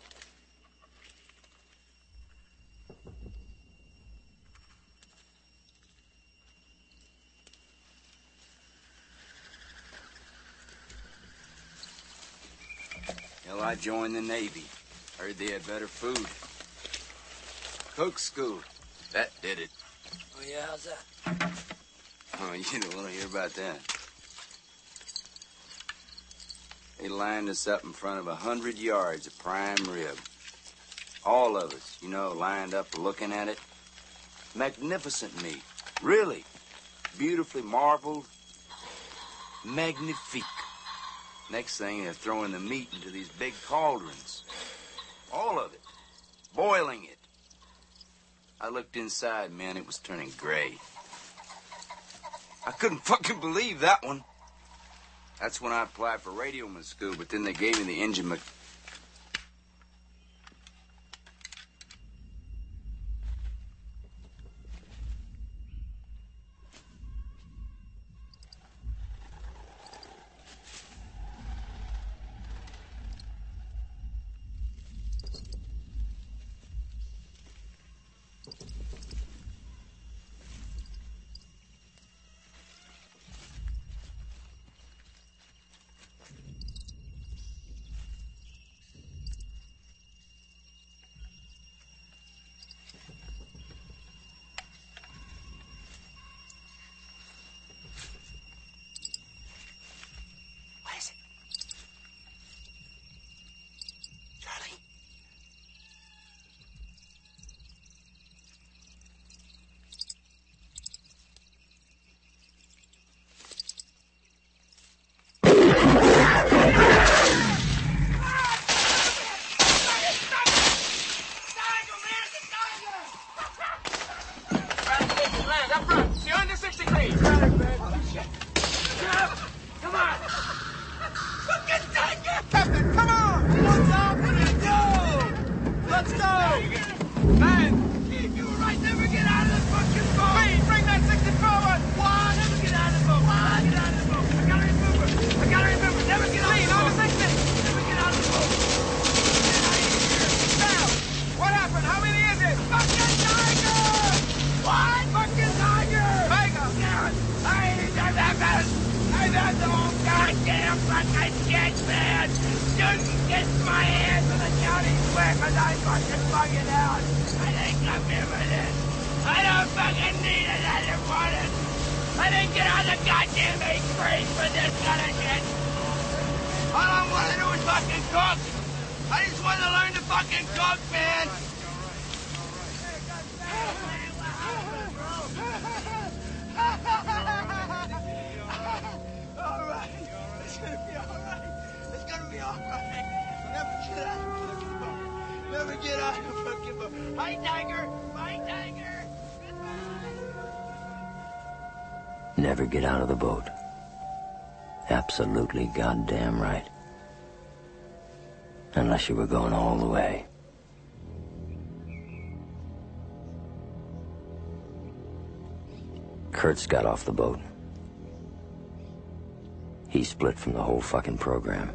[SPEAKER 21] Hell, I joined the Navy. Heard they had better food. Cook school. That did it.
[SPEAKER 15] Oh, yeah? How's that?
[SPEAKER 21] Oh, you don't want to hear about that. They lined us up in front of a hundred yards of prime rib. All of us, you know, lined up looking at it. Magnificent meat. Really. Beautifully marbled. Magnifique. Next thing, they're throwing the meat into these big cauldrons. All of it. Boiling it. I looked inside, man, it was turning gray. I couldn't fucking believe that one. That's when I applied for radioman school, but then they gave me the engine mech... Never get out of the boat. Absolutely goddamn right. Unless you were going all the way. Kurtz got off the boat. He split from the whole fucking program.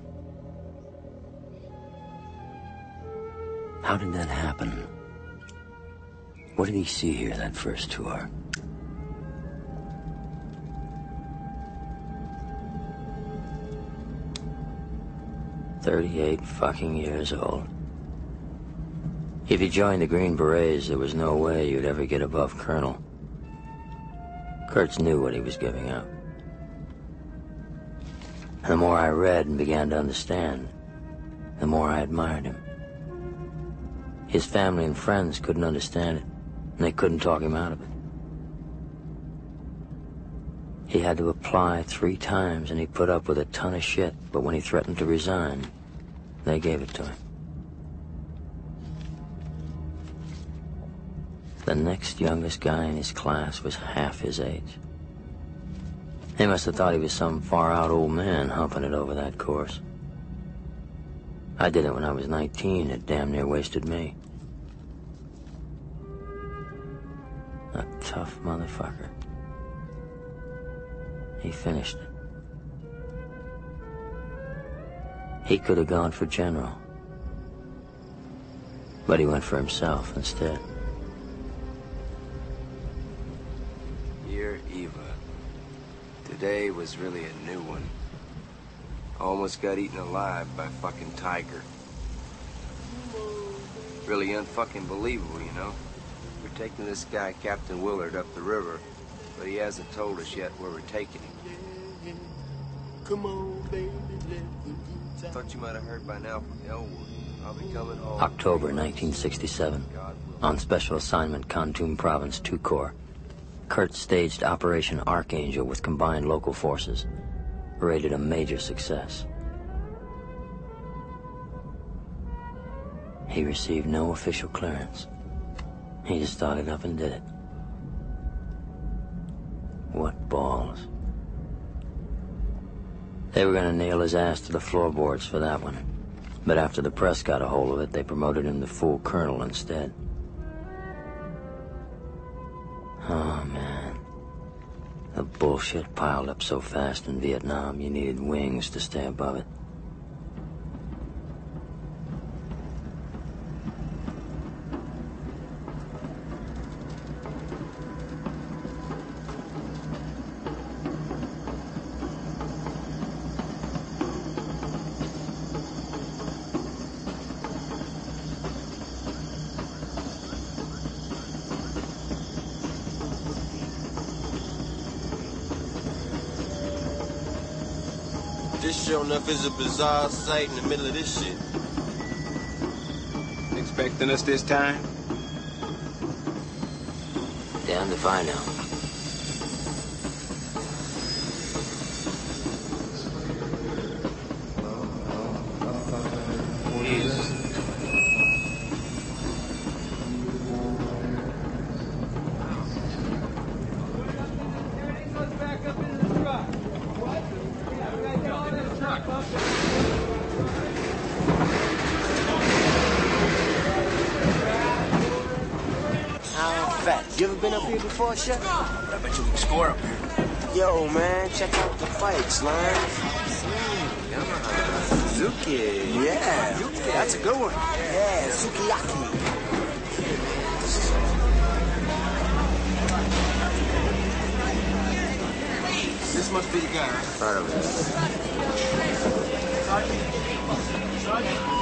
[SPEAKER 21] How did that happen? What did he see here that first tour? Thirty-eight fucking years old. If you joined the Green Berets, there was no way you'd ever get above Colonel. Kurtz knew what he was giving up.
[SPEAKER 2] And the more I read and began to understand, the more I admired him. His family and friends couldn't understand it, and they couldn't talk him out of it. He had to apply three times, and he put up with a ton of shit, but when he threatened to resign, they gave it to him. The next youngest guy in his class was half his age. They must have thought he was some far-out old man humping it over that course. I did it when I was nineteen. It damn near wasted me. A tough motherfucker. He finished it. He could have gone for general, but he went for himself instead.
[SPEAKER 21] Dear Eva, today was really a new one. Almost got eaten alive by fucking tiger. Really unfucking believable, you know? We're taking this guy, Captain Willard, up the river, but he hasn't told us yet where we're taking him.
[SPEAKER 1] Come on, baby,
[SPEAKER 21] Thought you might have heard by now from Elwood. I'll be coming home.
[SPEAKER 2] October nineteen sixty-seven. On special assignment, Khantoum Province two Corps. Kurt staged Operation Archangel with combined local forces. Rated a major success. He received no official clearance. He just started up and did it. What balls. They were going to nail his ass to the floorboards for that one. But after the press got a hold of it, they promoted him to full colonel instead. Oh, man. The bullshit piled up so fast in Vietnam, you needed wings to stay above it.
[SPEAKER 7] This sure enough is a bizarre sight in the middle of this shit.
[SPEAKER 21] Expecting us this time?
[SPEAKER 2] Damned if I know.
[SPEAKER 22] You ever been up here before, Chef?
[SPEAKER 14] I bet you we can score up here.
[SPEAKER 22] Yo, man, check out the fights, man.
[SPEAKER 21] Suzuki.
[SPEAKER 22] Yeah, that's a good one. Yeah, sukiyaki.
[SPEAKER 14] This must be the guy, right?
[SPEAKER 21] Right over there.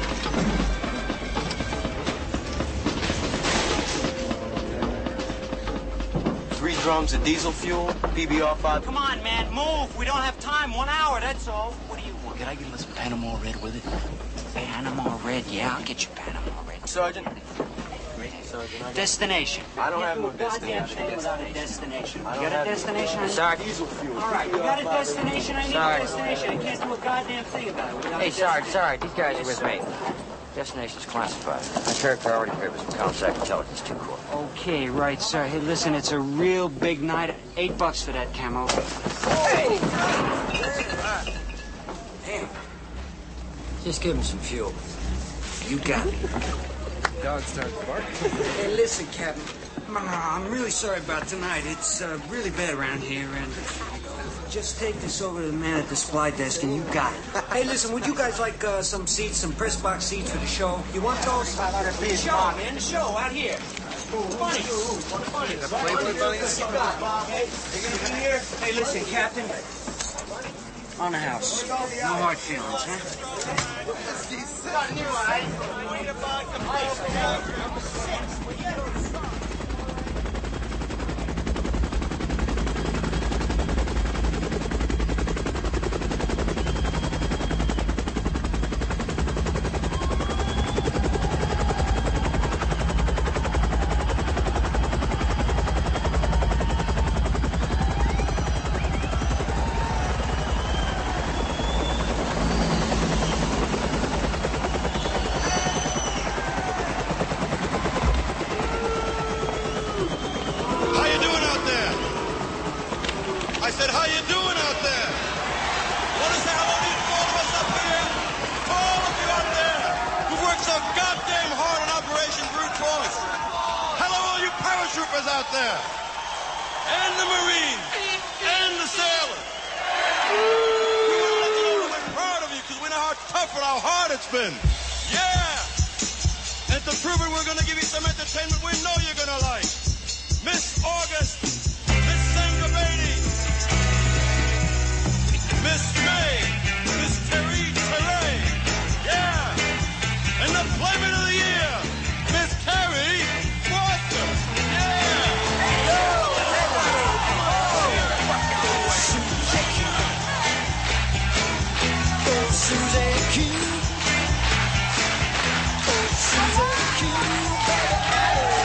[SPEAKER 19] Three drums of diesel fuel, P B R five.
[SPEAKER 16] Come on, man, move. We don't have time. One hour, that's all. What do you want?
[SPEAKER 14] Can I get us some Panama Red with it?
[SPEAKER 16] Panama Red, yeah, I'll get you Panama Red.
[SPEAKER 19] Sergeant.
[SPEAKER 16] Sergeant I destination.
[SPEAKER 19] I don't have no
[SPEAKER 16] destination.
[SPEAKER 19] destination.
[SPEAKER 16] Without a destination.
[SPEAKER 19] I
[SPEAKER 16] You
[SPEAKER 19] don't
[SPEAKER 16] got a
[SPEAKER 19] have
[SPEAKER 16] destination? I
[SPEAKER 19] Sarge.
[SPEAKER 16] need-
[SPEAKER 19] Diesel fuel.
[SPEAKER 16] All right, you got a destination? I need
[SPEAKER 15] Sarge.
[SPEAKER 16] a destination. I can't do a goddamn thing about it. without
[SPEAKER 15] Hey,
[SPEAKER 16] a
[SPEAKER 15] Sarge,
[SPEAKER 16] destination.
[SPEAKER 15] Sarge, these guys are
[SPEAKER 16] Yes,
[SPEAKER 15] with
[SPEAKER 16] sir.
[SPEAKER 15] me. Destination's classified. I carry priority papers from ComSec Intelligence two Corps.
[SPEAKER 16] Okay, right, sir. Hey, listen, it's a real big night. Eight bucks for that camo. Hey!
[SPEAKER 15] Damn. Just give him some fuel.
[SPEAKER 16] You got it.
[SPEAKER 15] Dog starts barking.
[SPEAKER 16] Hey, listen, Captain. I'm really sorry about tonight. It's uh, really bad around here, and just take this over to the man at the supply desk, and you got it. Hey, listen, would you guys like uh, some seats, some press box seats for the show? You want those? For the show, man, the show out here. Bunnies. Bunnies.
[SPEAKER 21] The Playboy bunnies?
[SPEAKER 16] You got it, Bob. Hey, you gonna be here? Hey, listen, Captain. On the house. No hard feelings, huh?
[SPEAKER 5] said, how you doing out there? Want to say hello to you, all of us up here? All of you out there who worked so goddamn hard on Operation Brute Force. Hello, all you paratroopers out there. And the Marines. And the sailors. We want to let you know that we're proud of you because we know how tough and how hard it's been. Yeah. And to prove it, we're going to give you some entertainment we know you're going to like. Miss August, Miss Sangabady, Miss May, Miss Terry Teray, yeah, and the Playmate of the Year, Miss Carrie Foster, yeah.
[SPEAKER 1] Oh, Susie Q. Oh, Susie Q, baby.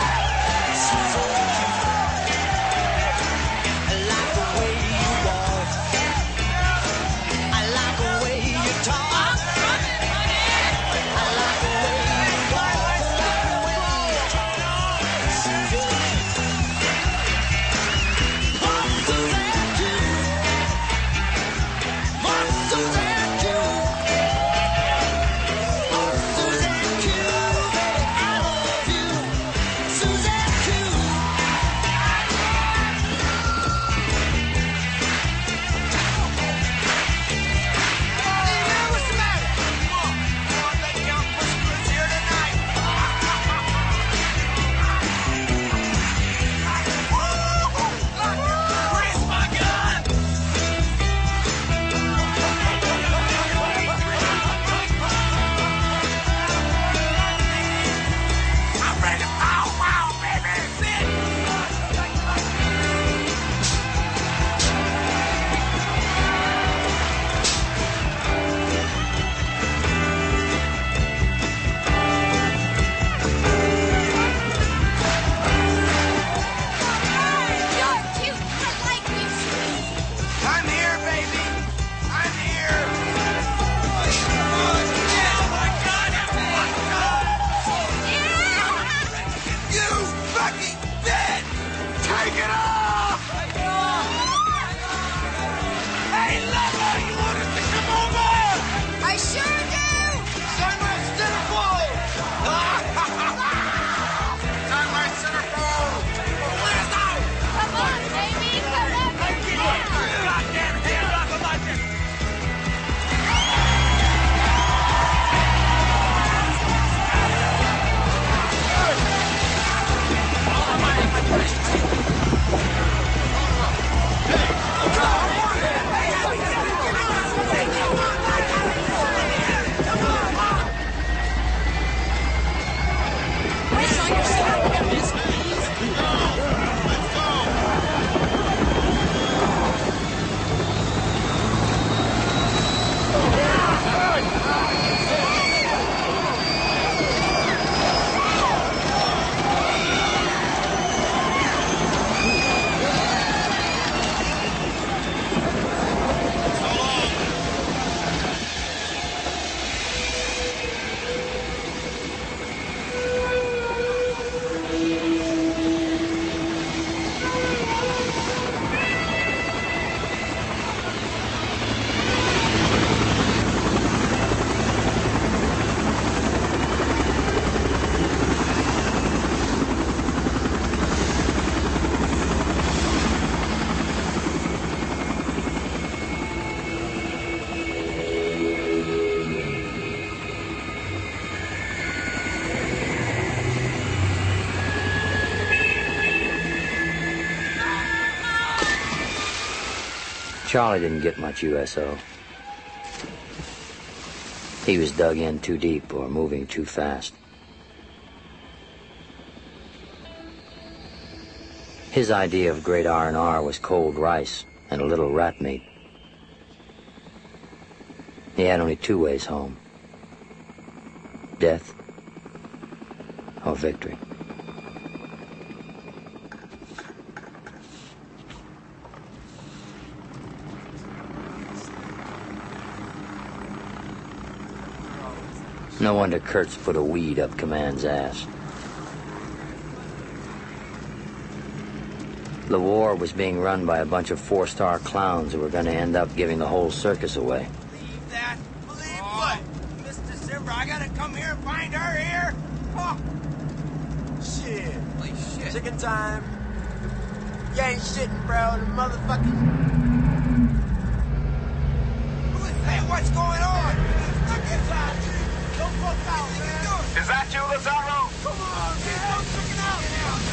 [SPEAKER 2] Charlie didn't get much U S O. He was dug in too deep or moving too fast. His idea of great R and R was cold rice and a little rat meat. He had only two ways home: death or victory. No wonder Kurtz put a weed up Command's ass. The war was being run by a bunch of four-star clowns who were going to end up giving the whole circus away.
[SPEAKER 11] Believe that? Believe what? Mister Zimmer, I gotta come here and find her here? Oh. Shit. Holy shit. Chicken time. You ain't shitting, bro. The motherfucking... Hey, what's going on? Look inside, dude. Don't fuck out, man. Is that you, Lazaro? Come on, man. Check it out.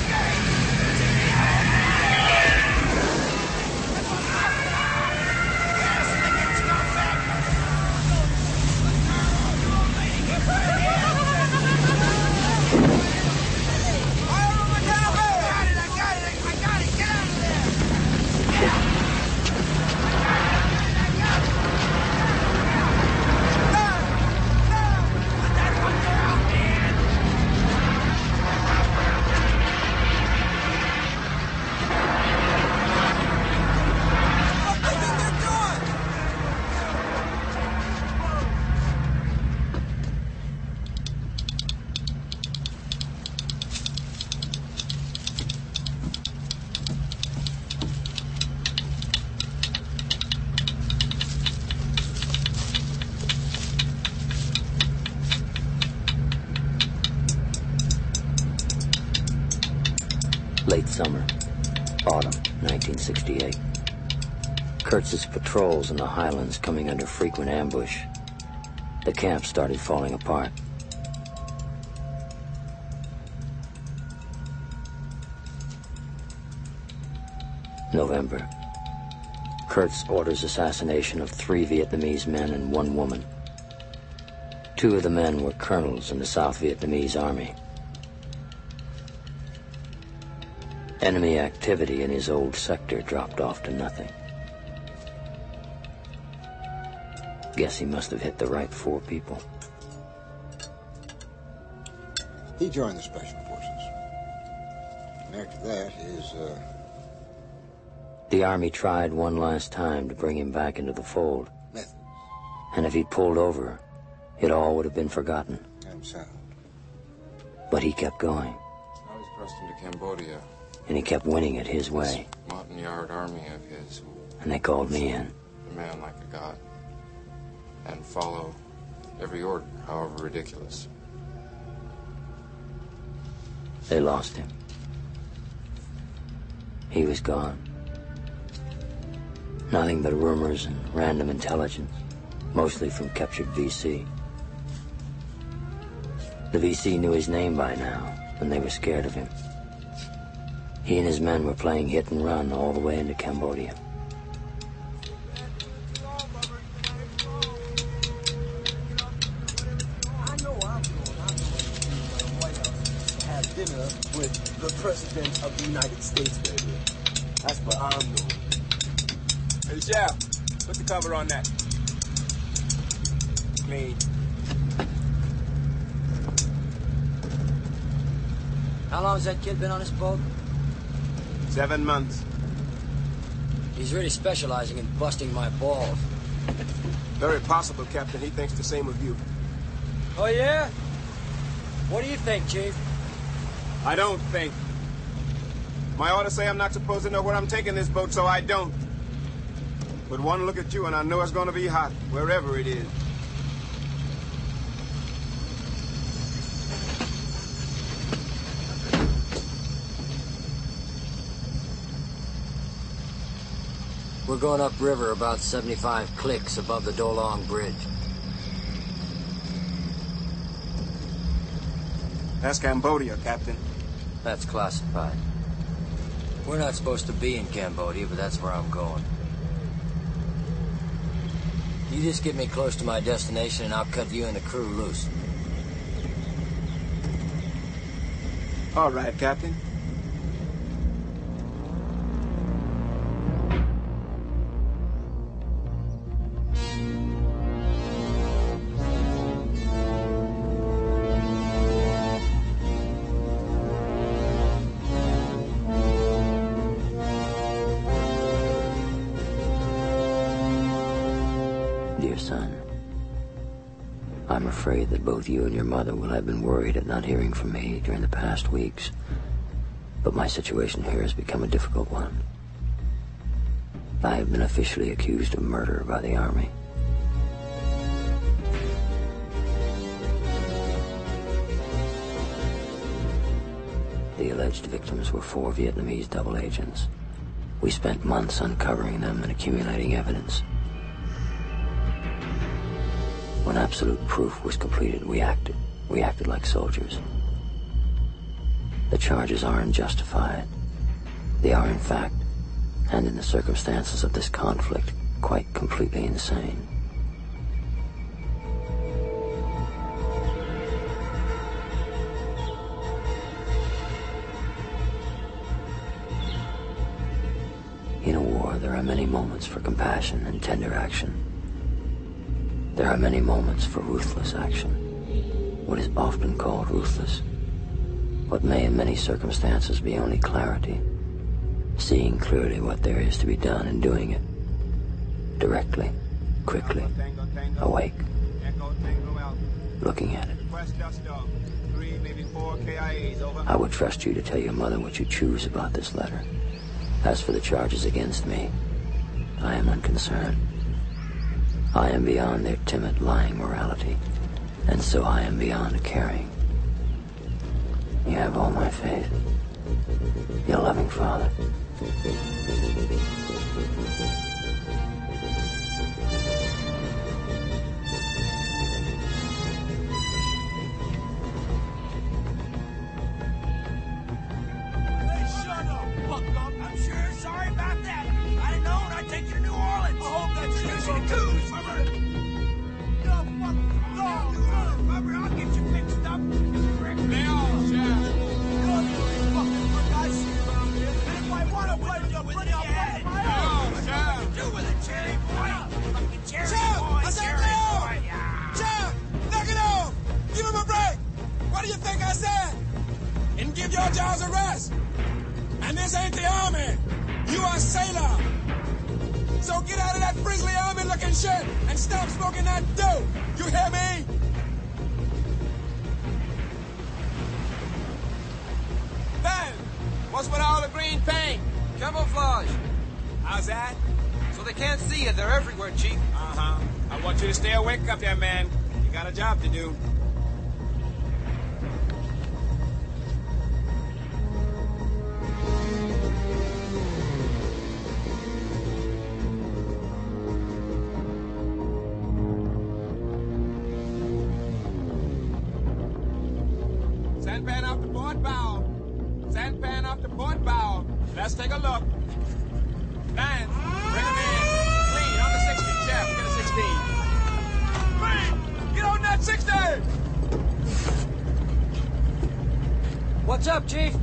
[SPEAKER 2] Late summer, autumn, nineteen sixty-eight. Kurtz's patrols in the highlands coming under frequent ambush. The camp started falling apart. November. Kurtz orders assassination of three Vietnamese men and one woman. Two of the men were colonels in the South Vietnamese Army. Enemy activity in his old sector dropped off to nothing. Guess he must have hit the right four people.
[SPEAKER 6] He joined the Special Forces. And after that, his, uh...
[SPEAKER 2] The Army tried one last time to bring him back into the fold.
[SPEAKER 6] Methods.
[SPEAKER 2] And if he'd pulled over, it all would have been forgotten.
[SPEAKER 6] And sound.
[SPEAKER 2] But he kept going.
[SPEAKER 8] I was pressed into Cambodia.
[SPEAKER 2] And he kept winning it his way.
[SPEAKER 8] Montagnard army of his.
[SPEAKER 2] And they called me in.
[SPEAKER 8] A man like a god. And follow every order, however ridiculous.
[SPEAKER 2] They lost him. He was gone. Nothing but rumors and random intelligence, mostly from captured V C. The V C knew his name by now, and they were scared of him. He and his men were playing hit and run all the way into Cambodia.
[SPEAKER 1] I know I'm going. I'm going to the White House to have dinner with the President of the United States, baby. That's what I'm doing.
[SPEAKER 9] Hey, Sheriff, put the cover on that. Clean.
[SPEAKER 15] How long has that kid been on this boat?
[SPEAKER 9] Seven months.
[SPEAKER 15] He's really specializing in busting my balls.
[SPEAKER 9] Very possible, Captain. He thinks the same of you.
[SPEAKER 15] Oh, yeah? What do you think, Chief?
[SPEAKER 9] I don't think. My orders say I'm not supposed to know where I'm taking this boat, so I don't. But one look at you and I know it's going to be hot, wherever it is.
[SPEAKER 15] We're going upriver about seventy-five clicks above the Dolong Bridge.
[SPEAKER 9] That's Cambodia, Captain.
[SPEAKER 15] That's classified. We're not supposed to be in Cambodia, but that's where I'm going. You just get me close to my destination and I'll cut you and the crew loose.
[SPEAKER 9] All right, Captain.
[SPEAKER 2] Dear son, I'm afraid that both you and your mother will have been worried at not hearing from me during the past weeks. But my situation here has become a difficult one. I have been officially accused of murder by the Army. The alleged victims were four Vietnamese double agents. We spent months uncovering them and accumulating evidence. When absolute proof was completed, we acted. We acted like soldiers. The charges are unjustified. They are, in fact, and in the circumstances of this conflict, quite completely insane. In a war, there are many moments for compassion and tender action. There are many moments for ruthless action. What is often called ruthless. What may in many circumstances be only clarity. Seeing clearly what there is to be done and doing it. Directly, quickly, awake. Looking at it. I would trust you to tell your mother what you choose about this letter. As for the charges against me, I am unconcerned. I am beyond their timid, lying morality, and so I am beyond a caring. You have all my faith. Your loving father.
[SPEAKER 9] Sandpan off the port bow. Sandpan off the port bow. Let's take a look. Lance, bring him in. Clean, on the sixty, Jeff. Get a sixteen. Clean, get on that sixty!
[SPEAKER 4] What's up, Chief?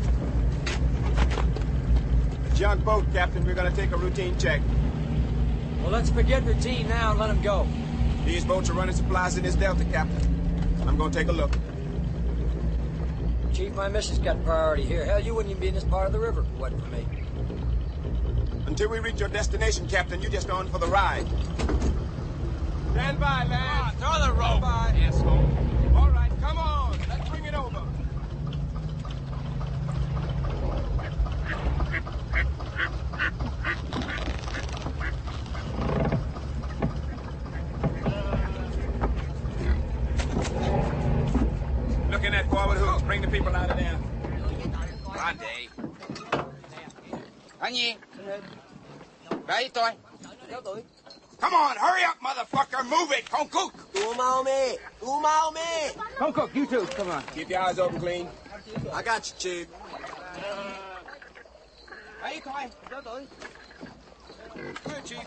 [SPEAKER 9] A junk boat, Captain. We're gonna take a routine check.
[SPEAKER 4] Well, let's forget routine now and let him go.
[SPEAKER 9] These boats are running supplies in this delta, Captain. I'm gonna take a look.
[SPEAKER 4] Chief, my mission's got priority here. Hell, you wouldn't even be in this part of the river if it wasn't for me.
[SPEAKER 9] Until we reach your destination, Captain, you just on for the ride. Stand by, lad.
[SPEAKER 19] Throw the rope.
[SPEAKER 9] Stand by.
[SPEAKER 19] Asshole.
[SPEAKER 9] All right, come on. Let's bring it over. Look in that forward hook. Bring the people out of there.
[SPEAKER 21] Grande. Anh gì? Đấy tôi.
[SPEAKER 9] Come on, hurry up, motherfucker. Move it. Không cook.
[SPEAKER 22] Tú mau me. Tú mau me.
[SPEAKER 9] Không cook, you too. Come on. Keep your eyes open, Clean.
[SPEAKER 22] I got you, Chief.
[SPEAKER 9] Đấy thôi. Good, Chief.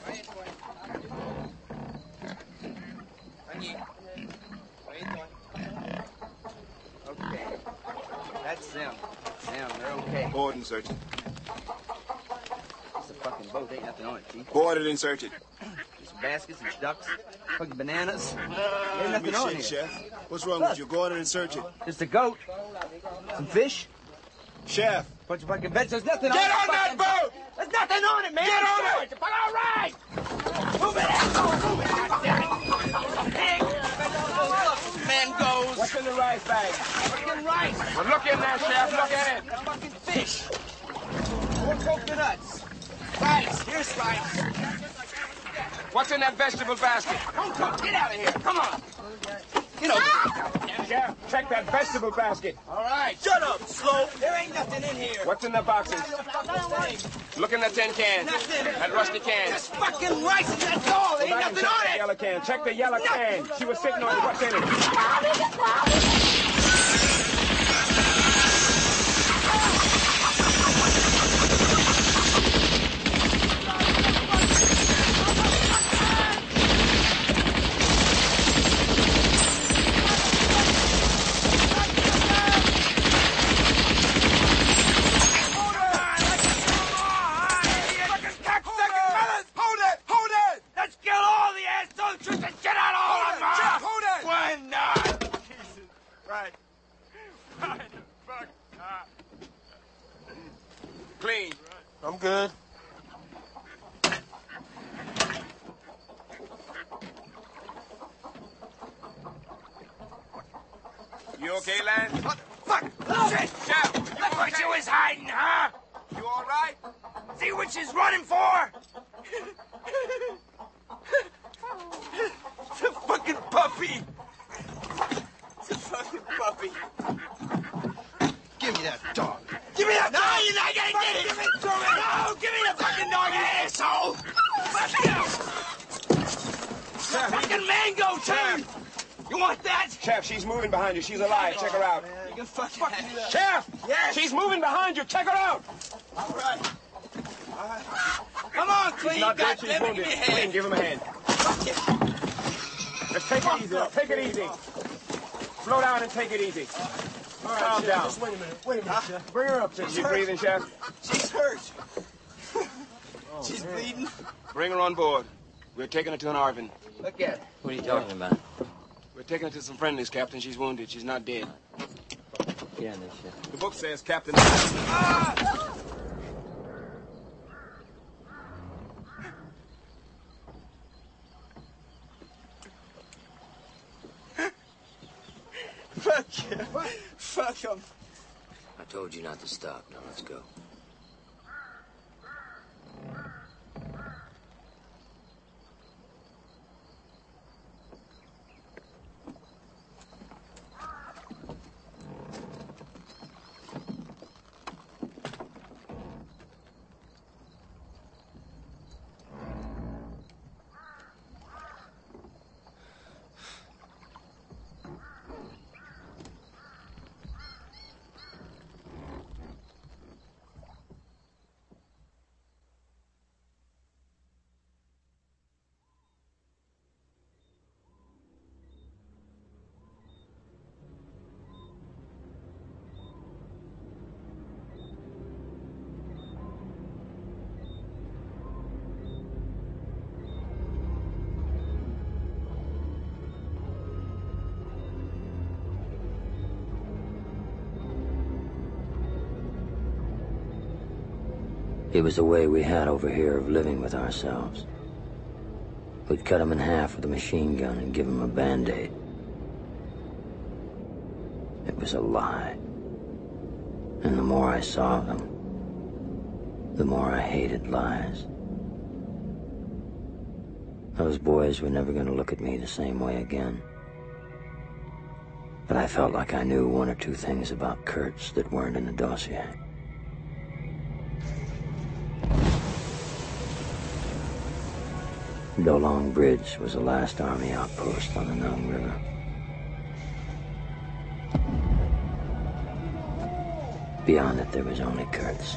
[SPEAKER 21] Anh gì? Đấy tôi. Okay. That's them. Them, they're okay.
[SPEAKER 9] Board and search it.
[SPEAKER 21] It's a fucking boat. Ain't nothing on it, Chief.
[SPEAKER 9] Board it and search it.
[SPEAKER 21] There's baskets, there's ducks, fucking bananas. Ain't
[SPEAKER 9] Let me
[SPEAKER 21] nothing on
[SPEAKER 9] see,
[SPEAKER 21] here.
[SPEAKER 9] Chef. What's wrong with you? Go on in and search it.
[SPEAKER 21] There's a goat. Some fish.
[SPEAKER 9] Chef.
[SPEAKER 21] Bunch of fucking vegetables. There's nothing
[SPEAKER 9] Get
[SPEAKER 21] on
[SPEAKER 9] on
[SPEAKER 21] it.
[SPEAKER 9] that boat!
[SPEAKER 21] There's nothing on it, man.
[SPEAKER 9] Get on
[SPEAKER 21] Sure,
[SPEAKER 9] it!
[SPEAKER 21] it's all right. Move it, asshole. Move it. God damn it. Man goes.
[SPEAKER 9] in the rice bag?
[SPEAKER 14] Fucking rice.
[SPEAKER 9] Well, look in there, Chef. Look at it.
[SPEAKER 14] Fucking fish. More coconuts. Rice. Here's rice.
[SPEAKER 9] What's in that vegetable basket?
[SPEAKER 14] Don't talk. Get out of here. Come on. Get over here.
[SPEAKER 9] Chef, check that vegetable basket.
[SPEAKER 14] All right. Shut up, Slow. There ain't nothing in here.
[SPEAKER 9] What's in the boxes? Look in the tin can.
[SPEAKER 14] Nothing.
[SPEAKER 9] That rusty can.
[SPEAKER 14] Just fucking rice and that's all. There ain't
[SPEAKER 9] Go back and
[SPEAKER 14] nothing
[SPEAKER 9] check
[SPEAKER 14] on
[SPEAKER 9] the
[SPEAKER 14] it.
[SPEAKER 9] yellow can. Check the yellow can. She was sitting on it. What's in it? Clean.
[SPEAKER 14] I'm good.
[SPEAKER 9] You okay, Lance?
[SPEAKER 14] What the fuck? Shit!
[SPEAKER 9] Chef,
[SPEAKER 14] Look what you was hiding, huh?
[SPEAKER 9] you all right?
[SPEAKER 14] See what she's running for? It's a fucking puppy. It's a fucking puppy. Give me that dog. Give me that no, dog. No, you're not gonna get it. Give it to me. No, give me the fucking dog, you asshole. Fuck you.
[SPEAKER 9] Chef,
[SPEAKER 14] Fucking mango, too. You want that?
[SPEAKER 9] Chef, she's moving behind you. She's alive. Check her out.
[SPEAKER 14] You can fucking have it.
[SPEAKER 9] Chef!
[SPEAKER 14] Yes.
[SPEAKER 9] She's moving behind you. Check her out.
[SPEAKER 14] All right. All right. Come on, Clean.
[SPEAKER 9] She's not dead.
[SPEAKER 14] God
[SPEAKER 9] She's
[SPEAKER 14] damn it,
[SPEAKER 9] wounded.
[SPEAKER 14] give me a hand.
[SPEAKER 9] Clean, give him a hand.
[SPEAKER 14] Fuck it.
[SPEAKER 9] Just take it easy. Take it easy. Slow down and take it easy.
[SPEAKER 14] All right,
[SPEAKER 9] Calm
[SPEAKER 14] Chef,
[SPEAKER 9] down.
[SPEAKER 14] Just wait a minute. Wait a minute, Chef.
[SPEAKER 9] Bring her up, Chef. You breathing, Chef?
[SPEAKER 14] She's hurt. She's bleeding.
[SPEAKER 9] Bring her on board. We're taking her to an Arvin.
[SPEAKER 14] Look at her.
[SPEAKER 2] What are you talking about?
[SPEAKER 9] We're taking her to some friendlies, Captain. She's wounded. She's not dead.
[SPEAKER 2] Get on this shit.
[SPEAKER 9] The book says Captain... Ah!
[SPEAKER 14] Fuck you. Fuck him.
[SPEAKER 2] I told you not to stop. Now let's go. It was the way we had over here of living with ourselves. We'd cut them in half with a machine gun and give them a Band-Aid. It was a lie. And the more I saw of them, the more I hated lies. Those boys were never going to look at me the same way again. But I felt like I knew one or two things about Kurtz that weren't in the dossier. Dolong Bridge was the last army outpost on the Nung River. Beyond it, there was only Kurtz.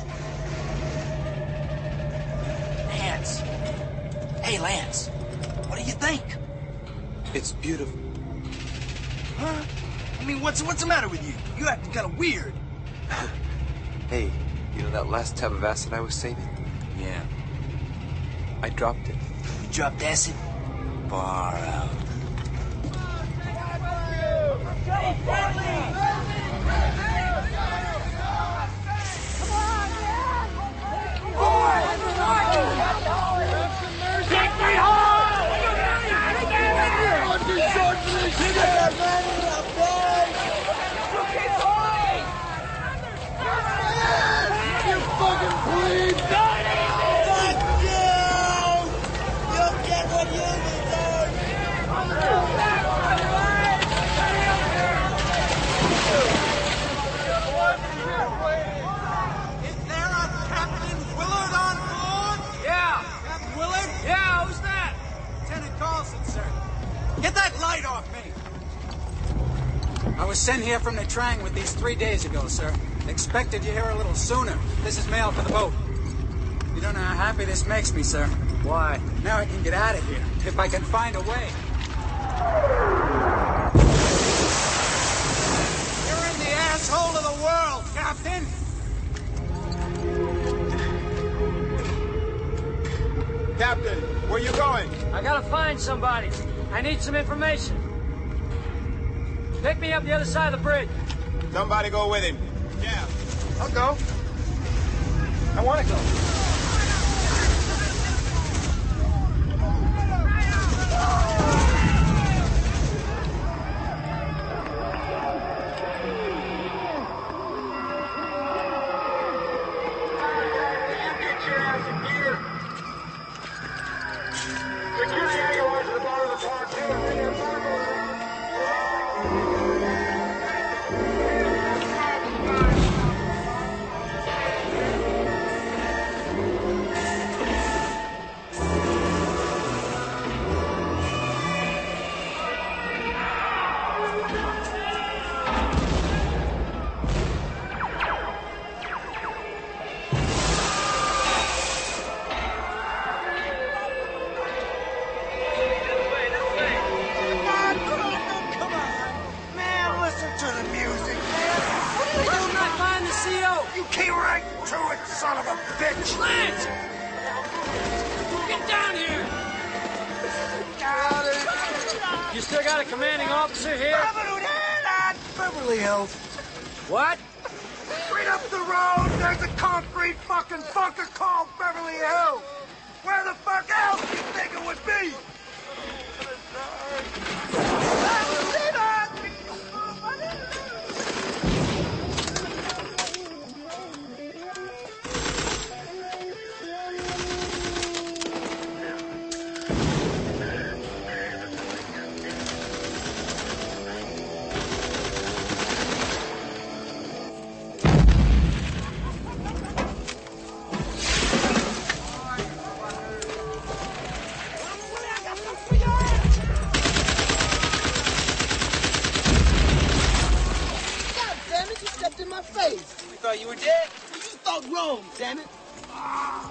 [SPEAKER 16] Lance. Hey, Lance. What do you think?
[SPEAKER 12] It's beautiful.
[SPEAKER 16] Huh? I mean, what's what's the matter with you? You acting kind of weird.
[SPEAKER 12] Hey, you know that last tub of acid I was saving?
[SPEAKER 16] Yeah.
[SPEAKER 12] I dropped it.
[SPEAKER 16] You dropped acid? Far out.
[SPEAKER 1] Take me home!
[SPEAKER 10] I was sent here from the Trang with these three days ago, sir. Expected you here a little sooner. This is mail for the boat. You don't know how happy this makes me, sir.
[SPEAKER 15] Why?
[SPEAKER 10] Now I can get out of here, if I can find a way. You're in the asshole of the world, Captain!
[SPEAKER 9] Captain, where you going?
[SPEAKER 4] I gotta find somebody. I need some information. Pick me up the other side of the bridge.
[SPEAKER 9] Somebody go with him.
[SPEAKER 14] Yeah, I'll go. I want to go.
[SPEAKER 4] You still got a commanding officer here?
[SPEAKER 22] Beverly Hills.
[SPEAKER 4] What?
[SPEAKER 22] Straight up the road, there's a concrete fucking bunker called Beverly Hills. Where the fuck else do you think it would be?
[SPEAKER 14] You were dead?
[SPEAKER 22] You just thought wrong, damn it.
[SPEAKER 14] I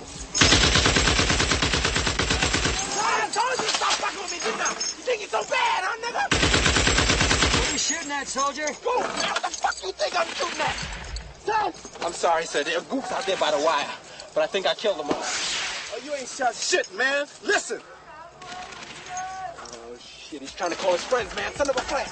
[SPEAKER 14] told you to stop fucking with me, didn't I? You think it's so bad, huh, nigga?
[SPEAKER 4] What are you shooting at, soldier?
[SPEAKER 14] Goof, man, what the fuck you think I'm shooting at? Son! I'm sorry, sir. There are goofs out there by the wire, but I think I killed them all. Oh, you ain't shot shit, man. Listen. Oh, shit, he's trying to call his friends, man. Son of a flag.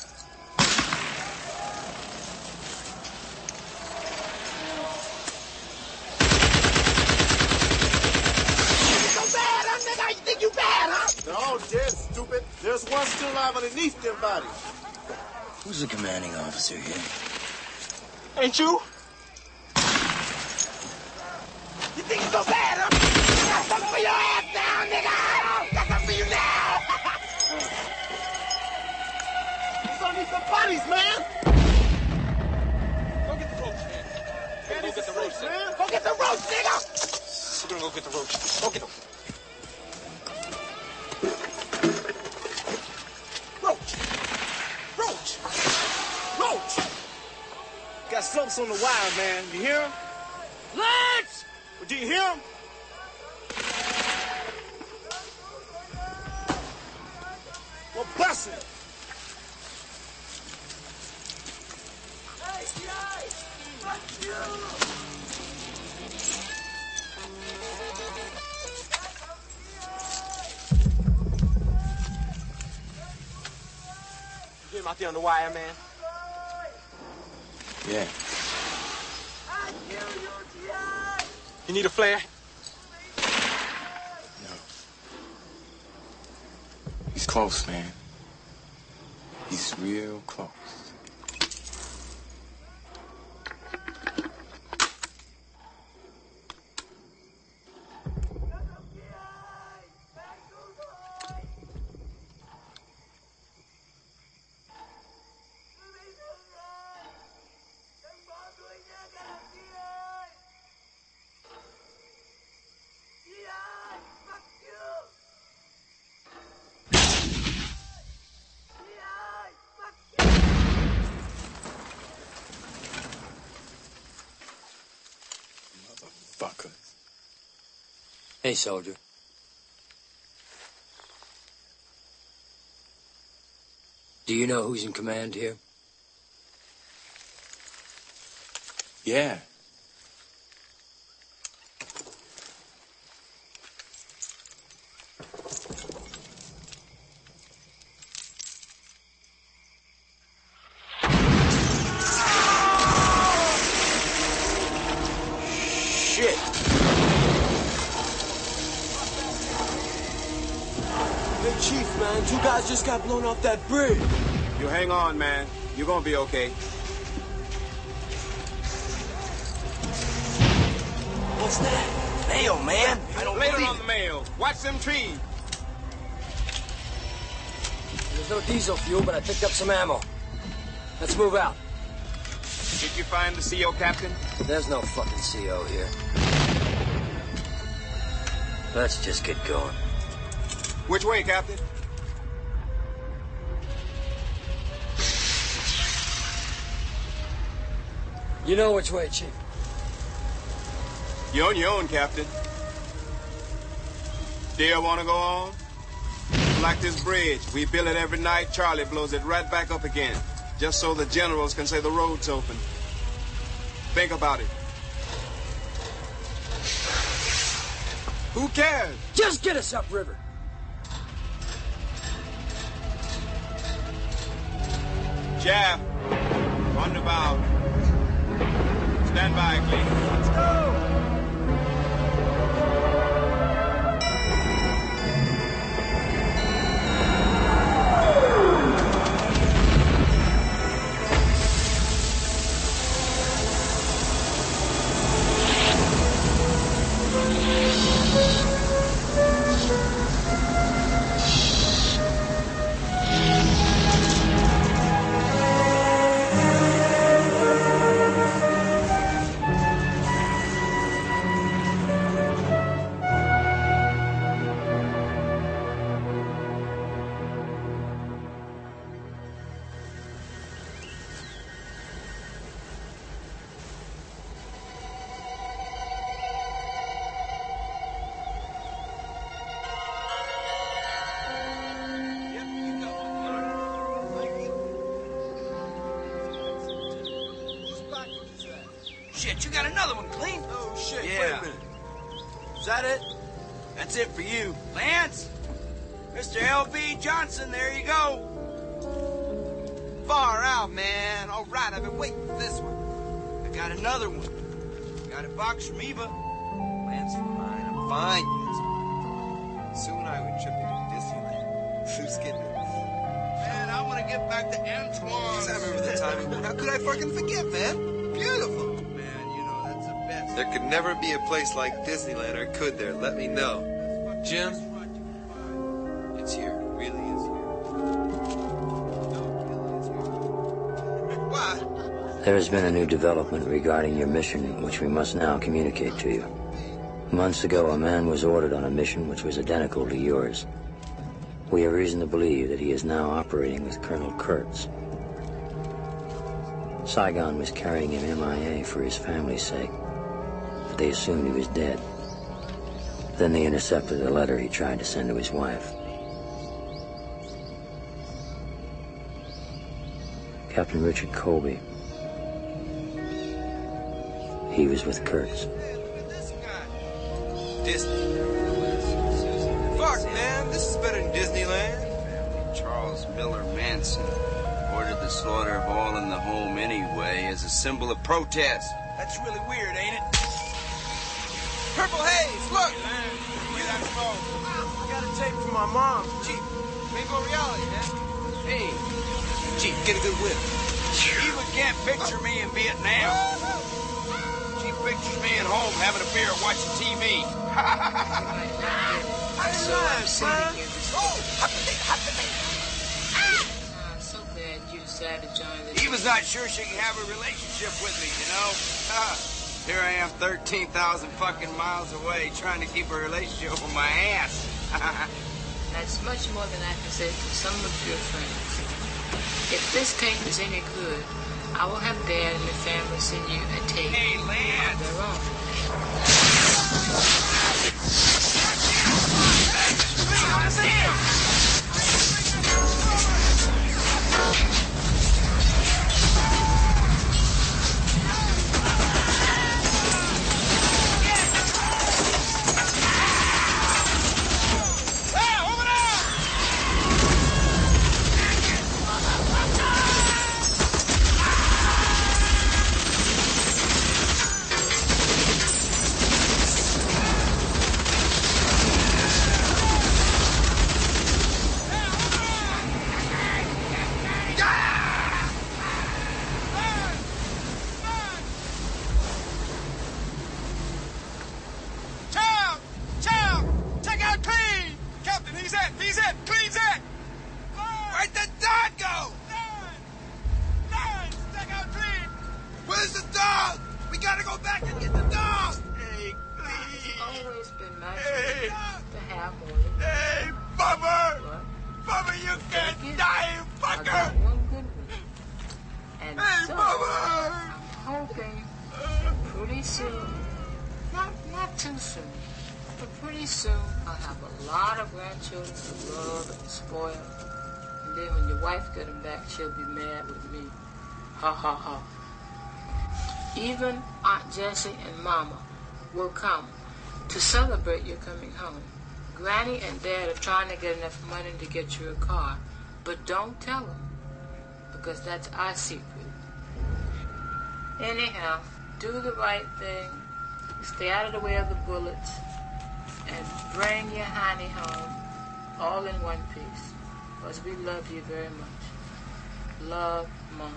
[SPEAKER 14] You bad, huh?
[SPEAKER 22] They're all dead, stupid. There's one still alive underneath them bodies.
[SPEAKER 2] Who's the commanding officer here?
[SPEAKER 14] Ain't you? You think it's so bad, huh? I got something for your ass now, nigga! I got something for you now! It's only some bodies, man! Go get the roach, man. Go get the roach, man. Go get the roach, nigga! We're gonna go get the roach. Go get them. Roach! Roach! Roach!
[SPEAKER 22] Got something on the wire, man. You hear him?
[SPEAKER 4] Lance!
[SPEAKER 22] Well, do you hear him? Well, bust it!
[SPEAKER 11] Hey, guys! Fuck you!
[SPEAKER 14] You him out there on the wire, man?
[SPEAKER 8] Yeah.
[SPEAKER 14] You need a flare?
[SPEAKER 8] No. He's close, man. He's real close.
[SPEAKER 11] Yeah, fuck you!
[SPEAKER 15] Hey, soldier. Do you know who's in command here?
[SPEAKER 3] Yeah.
[SPEAKER 14] Shit! Hey, Chief, man, two guys just got blown off that bridge.
[SPEAKER 9] You hang on, man. You're gonna be okay.
[SPEAKER 14] What's that? Mail, man. I don't
[SPEAKER 9] Blame it
[SPEAKER 14] believe
[SPEAKER 9] on the mail. Watch them trees.
[SPEAKER 15] There's no diesel fuel, but I picked up some ammo. Let's move out.
[SPEAKER 9] Did you find the C O, Captain?
[SPEAKER 15] There's no fucking C O here. Let's just get going.
[SPEAKER 9] Which way, Captain?
[SPEAKER 15] You know which way, Chief.
[SPEAKER 9] You're on your own, Captain. Still want to go on? Like this bridge. We build it every night. Charlie blows it right back up again. Just so the generals can say the road's open. Think about it. Who cares?
[SPEAKER 15] Just get us upriver.
[SPEAKER 9] Jeff, on the bow. Stand by, please. Let's go!
[SPEAKER 16] Shit, you got another one, Clean?
[SPEAKER 14] Oh, shit,
[SPEAKER 16] Yeah.
[SPEAKER 14] wait a minute. Is that it? That's it for you.
[SPEAKER 16] Lance? Mister L B Johnson, there you go.
[SPEAKER 14] Far out, man. All right, I've been waiting for this one. I got another one. Got a box from Eva. Lance, fine. I'm fine. Soon I would trip you to Disneyland. Who's kidding? Man, I want to get back to Antoine. I remember the time. How could I fucking forget, man? Beautiful. Man, you know, that's the best.
[SPEAKER 12] There could never be a place like Disneyland, or could there? Let me know.
[SPEAKER 3] Jim?
[SPEAKER 12] It's here. It really is here.
[SPEAKER 14] What?
[SPEAKER 2] There has been a new development regarding your mission, which we must now communicate to you. Months ago, a man was ordered on a mission which was identical to yours. We have reason to believe that he is now operating with Colonel Kurtz. Saigon was carrying him M I A for his family's sake, but they assumed he was dead. Then they intercepted a letter he tried to send to his wife. Captain Richard Colby. He was with Kurtz.
[SPEAKER 12] Disney. Fuck, man. This is better than Disneyland.
[SPEAKER 21] Charles Miller Manson ordered the slaughter of all in the home anyway as a symbol of protest.
[SPEAKER 14] That's really weird, ain't it? Purple haze, look!
[SPEAKER 9] Get that smoke.
[SPEAKER 14] I got a tape from my mom. Chief, Bingo reality, man.
[SPEAKER 16] Hey,
[SPEAKER 14] Chief, get a good whip.
[SPEAKER 16] Eva can't picture me in Vietnam. She pictures me at home having a beer watching T V.
[SPEAKER 13] So I'm sitting here this I'm so glad you decided to join the...
[SPEAKER 16] Eva's not sure she can have a relationship with me, you know? Here I am thirteen thousand fucking miles away trying to keep a relationship with my ass.
[SPEAKER 13] That's much more than I can say for some of your friends. If this tape is any good, I will have Dad and the family send you a tape
[SPEAKER 16] Hey, Lance.
[SPEAKER 13] of their own.
[SPEAKER 5] me.
[SPEAKER 13] To have more than
[SPEAKER 5] Hey, Bubba! Bubba, you can't die, fucker!
[SPEAKER 13] one good one. And
[SPEAKER 5] hey,
[SPEAKER 13] so,
[SPEAKER 5] Bubba!
[SPEAKER 13] I'm hoping pretty soon, not, not too soon, but pretty soon I'll have a lot of grandchildren to love and spoil. And then when your wife gets them back, she'll be mad with me. Ha ha ha. Even Aunt Jessie and Mama will come to celebrate your coming home. Granny and Dad are trying to get enough money to get you a car, but don't tell them, because that's our secret. Anyhow, do the right thing, stay out of the way of the bullets, and bring your honey home, all in one piece, because we love you very much. Love, Mom.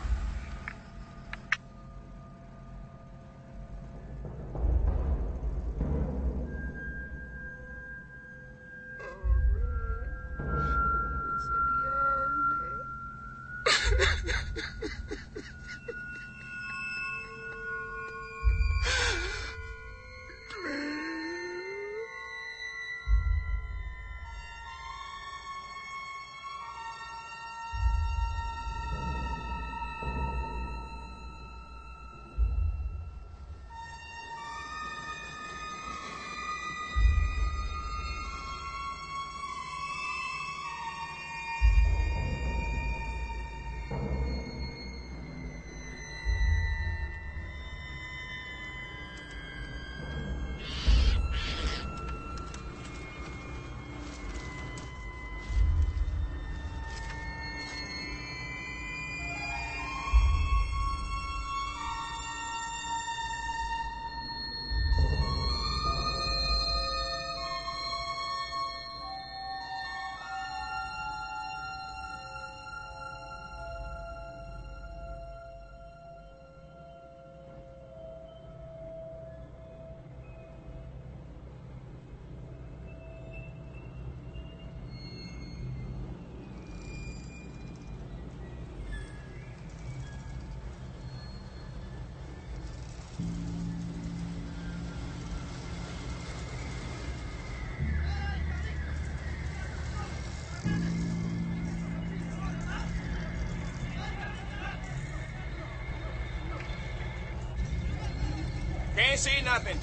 [SPEAKER 9] Can't see nothing.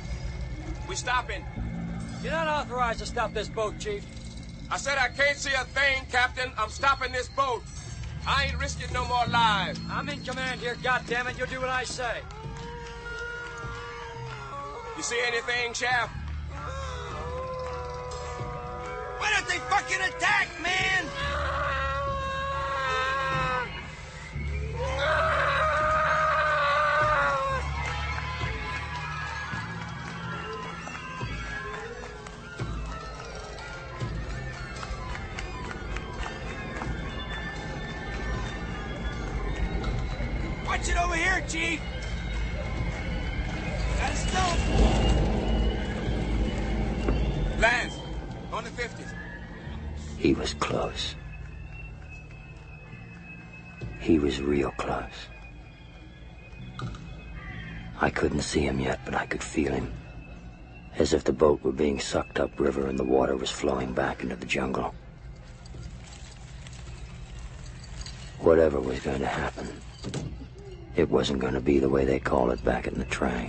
[SPEAKER 9] We stopping.
[SPEAKER 4] You're not authorized to stop this boat, Chief.
[SPEAKER 9] I said I can't see a thing, Captain. I'm stopping this boat. I ain't risking no more lives.
[SPEAKER 4] I'm in command here, goddammit. You'll do what I say.
[SPEAKER 9] You see anything, Shaft?
[SPEAKER 22] Why don't they fucking attack, man? Watch it over here, Chief. Got a stone.
[SPEAKER 9] Lance, on the fifties.
[SPEAKER 2] He was close. He was real close. I couldn't see him yet, but I could feel him. As if the boat were being sucked upriver and the water was flowing back into the jungle. Whatever was going to happen, it wasn't going to be the way they call it back in the Trang.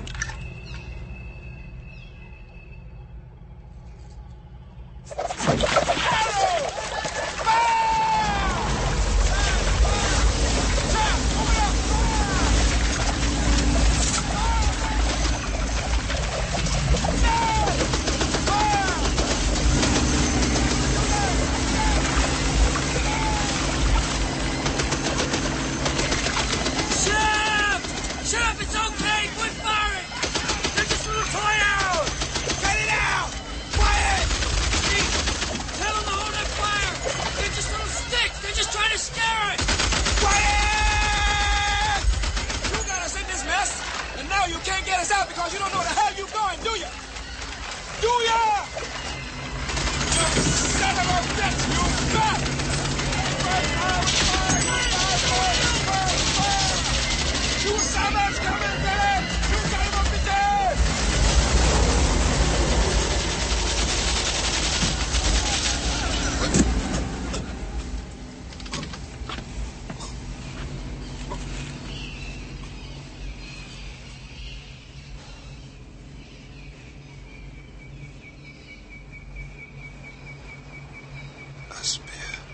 [SPEAKER 17] spear.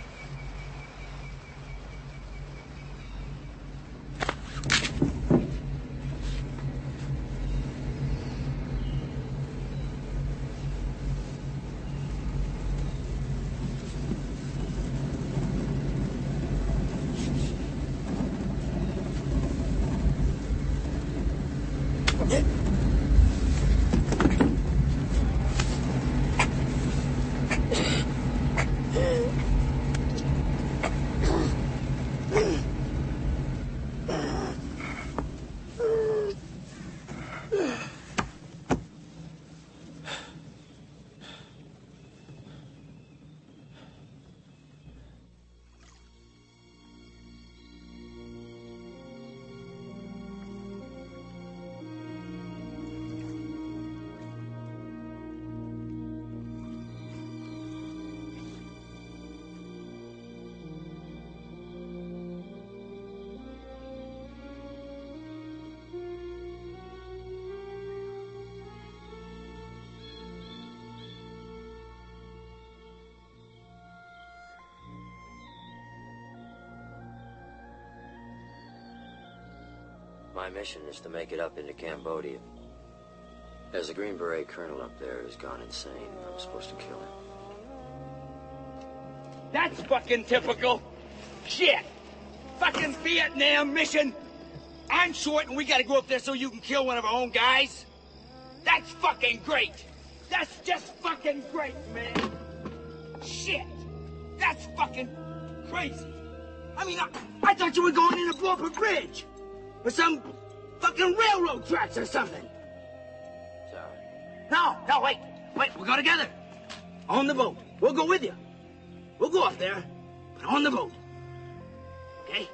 [SPEAKER 2] My mission is to make it up into Cambodia. There's a Green Beret colonel up there who's gone insane. I'm supposed to kill him.
[SPEAKER 18] That's fucking typical. Shit. Fucking Vietnam mission. I'm short and we gotta go up there so you can kill one of our own guys. That's fucking great. That's just fucking great, man. Shit. That's fucking crazy. I mean, I, I thought you were going in to blow up a bridge. Or some fucking railroad tracks or something.
[SPEAKER 2] Sorry.
[SPEAKER 18] No, no, wait. Wait, we'll go together. On the boat. We'll go with you. We'll go up there, but on the boat. Okay?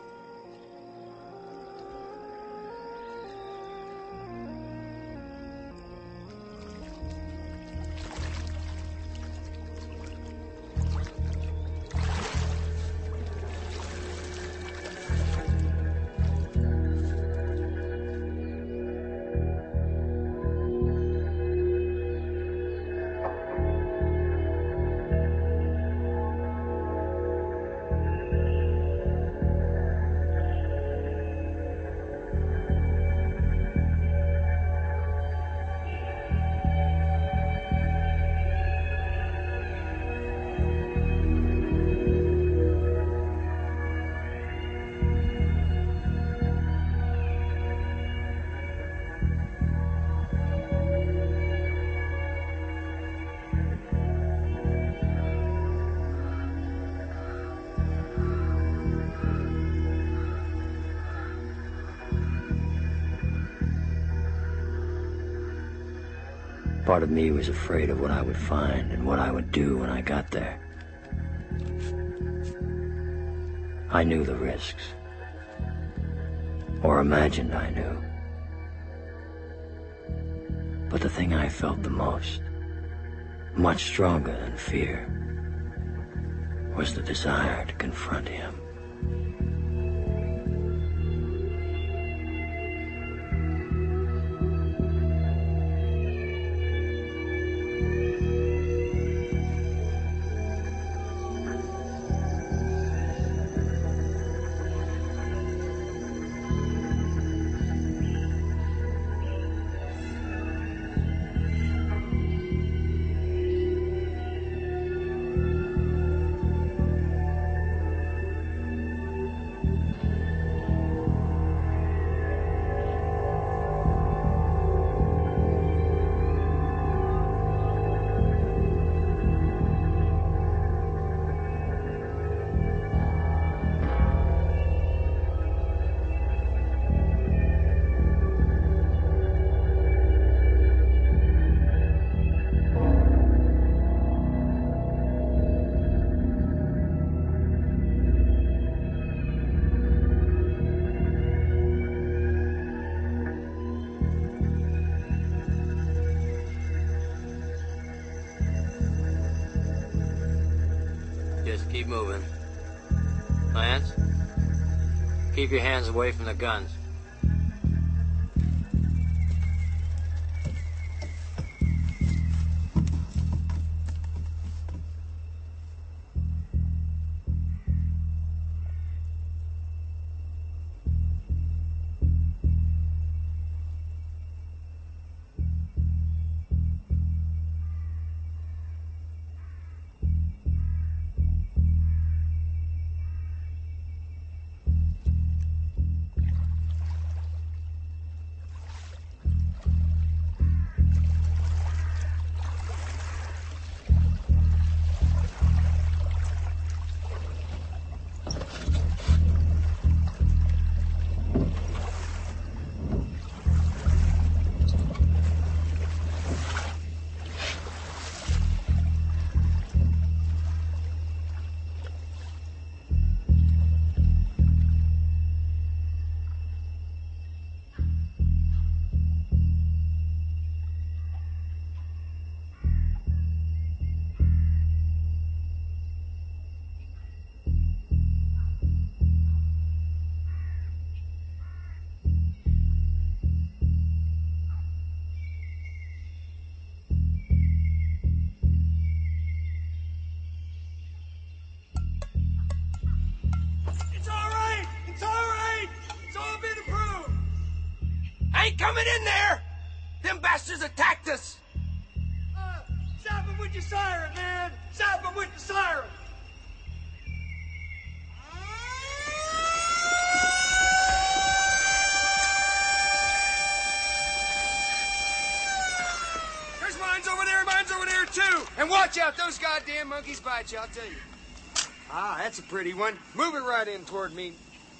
[SPEAKER 2] Part of me was afraid of what I would find and what I would do when I got there. I knew the risks. Or imagined I knew. But the thing I felt the most, much stronger than fear, was the desire to confront him.
[SPEAKER 15] Keep moving. Lance, keep your hands away from the guns.
[SPEAKER 18] ain't coming in there! Them bastards attacked us!
[SPEAKER 22] Uh, stop him with your siren, man! Stop him with the siren!
[SPEAKER 9] There's mines over there, mines over there, too! And watch out, those goddamn monkeys bite you, I'll tell you. Ah, that's a pretty one. Move it right in toward me.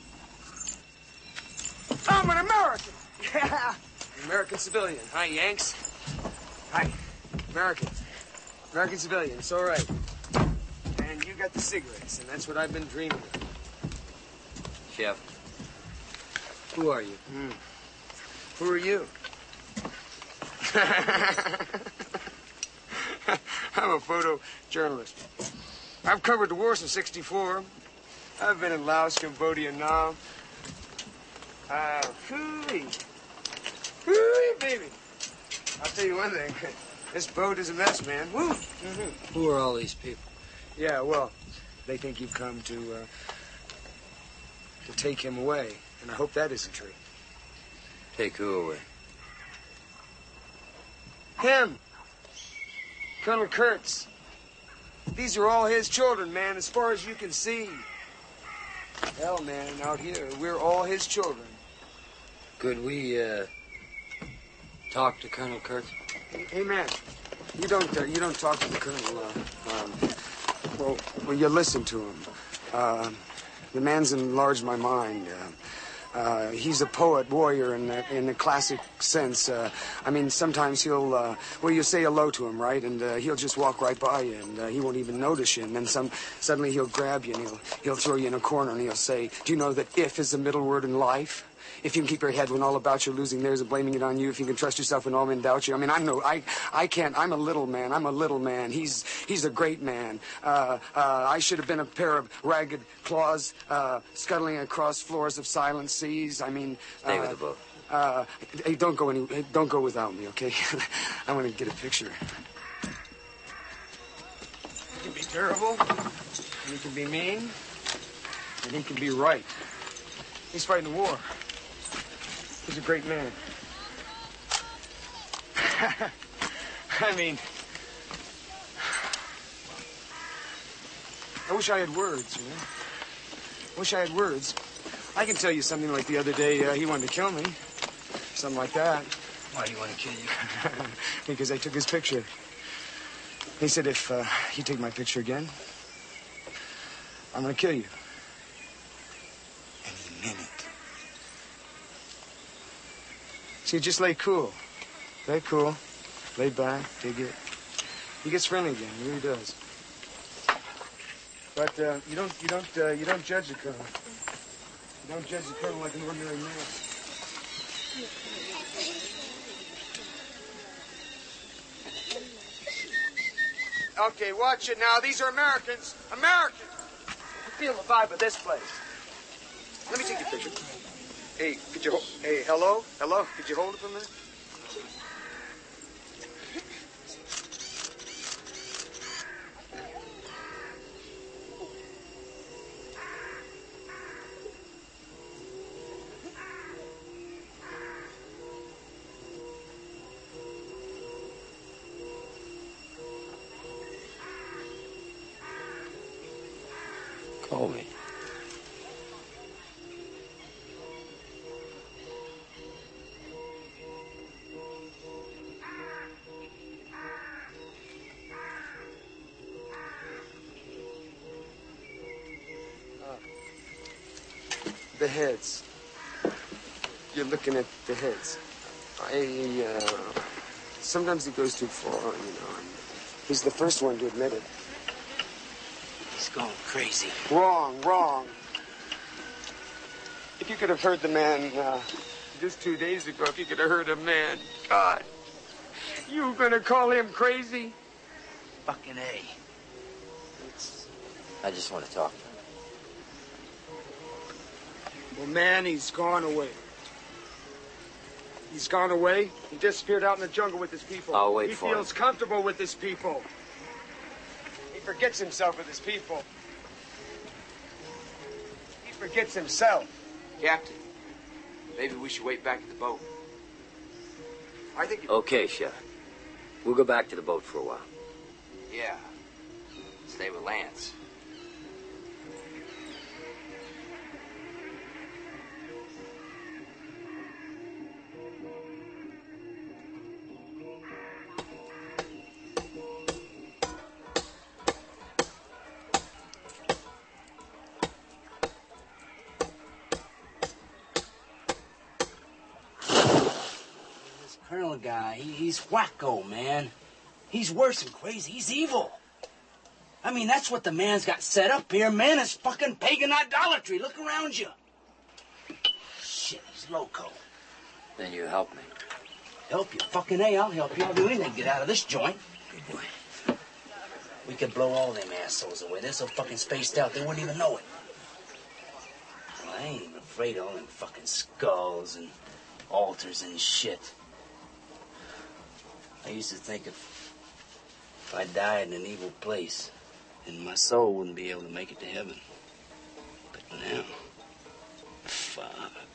[SPEAKER 9] I'm an American! Yeah! American civilian. Hi, Yanks. Hi. American. American civilian, it's all right. And you got the cigarettes, and that's what I've been dreaming of.
[SPEAKER 15] Chef.
[SPEAKER 9] Who are you? Mm. Who are you? I'm a photojournalist. I've covered the war since sixty-four. I've been in Laos, Cambodia, Nam. Uh, hooey. Hooey, baby. I'll tell you one thing. This boat is a mess, man. Woo. Mm-hmm.
[SPEAKER 15] Who are all these people?
[SPEAKER 9] Yeah, well, they think you've come to, uh, to take him away. And I hope that isn't true.
[SPEAKER 15] Take who away?
[SPEAKER 9] Him. Colonel Kurtz. These are all his children, man, as far as you can see. Hell, man, out here, we're all his children.
[SPEAKER 15] Could we, uh, talk to Colonel Kurtz?
[SPEAKER 9] Hey, man, you don't, uh, you don't talk to the Colonel, uh, um, well, well, you listen to him. Uh, the man's enlarged my mind. Uh, Uh, he's a poet, warrior in the, in the classic sense. Uh, I mean, sometimes he'll, uh, well, you say hello to him, right? And uh, he'll just walk right by you, and uh, he won't even notice you. And then some, suddenly he'll grab you, and he'll, he'll throw you in a corner, and he'll say, do you know that if is the middle word in life? If you can keep your head when all about you losing theirs and blaming it on you, if you can trust yourself when all men doubt you. I mean, I'm no, I, I can't, I'm a little man. I'm a little man. He's, he's a great man. Uh, uh, I should have been a pair of ragged claws, uh, scuttling across floors of silent seas. I mean,
[SPEAKER 15] Stay
[SPEAKER 9] uh,
[SPEAKER 15] with the boat.
[SPEAKER 9] Uh, hey, don't go any, hey, don't go without me, okay? I want to get a picture. He can be terrible, and he can be mean, and he can be right. He's fighting the war. He's a great man. I mean, I wish I had words, you know? I wish I had words. I can tell you something like the other day, uh, he wanted to kill me. Something like that.
[SPEAKER 15] Why do you want to kill you?
[SPEAKER 9] Because I took his picture. He said if uh, you take my picture again, I'm going to kill you. And he meant it. See, just lay cool. Lay cool. Lay back. Dig it. He gets friendly again. He really does. But uh, you don't, you don't, uh, you don't judge the colonel. You don't judge the colonel like an ordinary man. Okay, watch it now. These are Americans. Americans. You feel the vibe of this place. Let me take your picture. Hey, could you hold... Hey, hello? Hello? Could you hold it for a minute?
[SPEAKER 15] Call me.
[SPEAKER 9] The heads. You're looking at the heads. I, uh... Sometimes he goes too far, you know. He's the first one to admit it.
[SPEAKER 15] He's going crazy.
[SPEAKER 9] Wrong, wrong. If you could have heard the man, uh... just two days ago, if you could have heard a man, God, you were gonna call him crazy?
[SPEAKER 15] Fucking A. It's... I just want to talk to him.
[SPEAKER 9] Well, man, he's gone away. He's gone away. He disappeared out in the jungle with his people.
[SPEAKER 15] I'll wait
[SPEAKER 9] he
[SPEAKER 15] for him.
[SPEAKER 9] He feels comfortable with his people. He forgets himself with his people. He forgets himself.
[SPEAKER 12] Captain, maybe we should wait back at the boat. I think...
[SPEAKER 2] Okay, Chef. We'll go back to the boat for a while.
[SPEAKER 21] Yeah. Stay with Lance.
[SPEAKER 16] Colonel guy, he, he's wacko, man. He's worse than crazy. He's evil. I mean, that's what the man's got set up here. Man, it's fucking pagan idolatry. Look around you. Shit, he's loco.
[SPEAKER 2] Then you help me.
[SPEAKER 16] Help you? Fucking A, I'll help you. I'll do anything to get out of this joint. Good boy. We could blow all them assholes away. They're so fucking spaced out, they wouldn't even know it. Well, I ain't even afraid of all them fucking skulls and altars and shit. I used to think if, if I died in an evil place, then my soul wouldn't be able to make it to heaven. But now, fuck.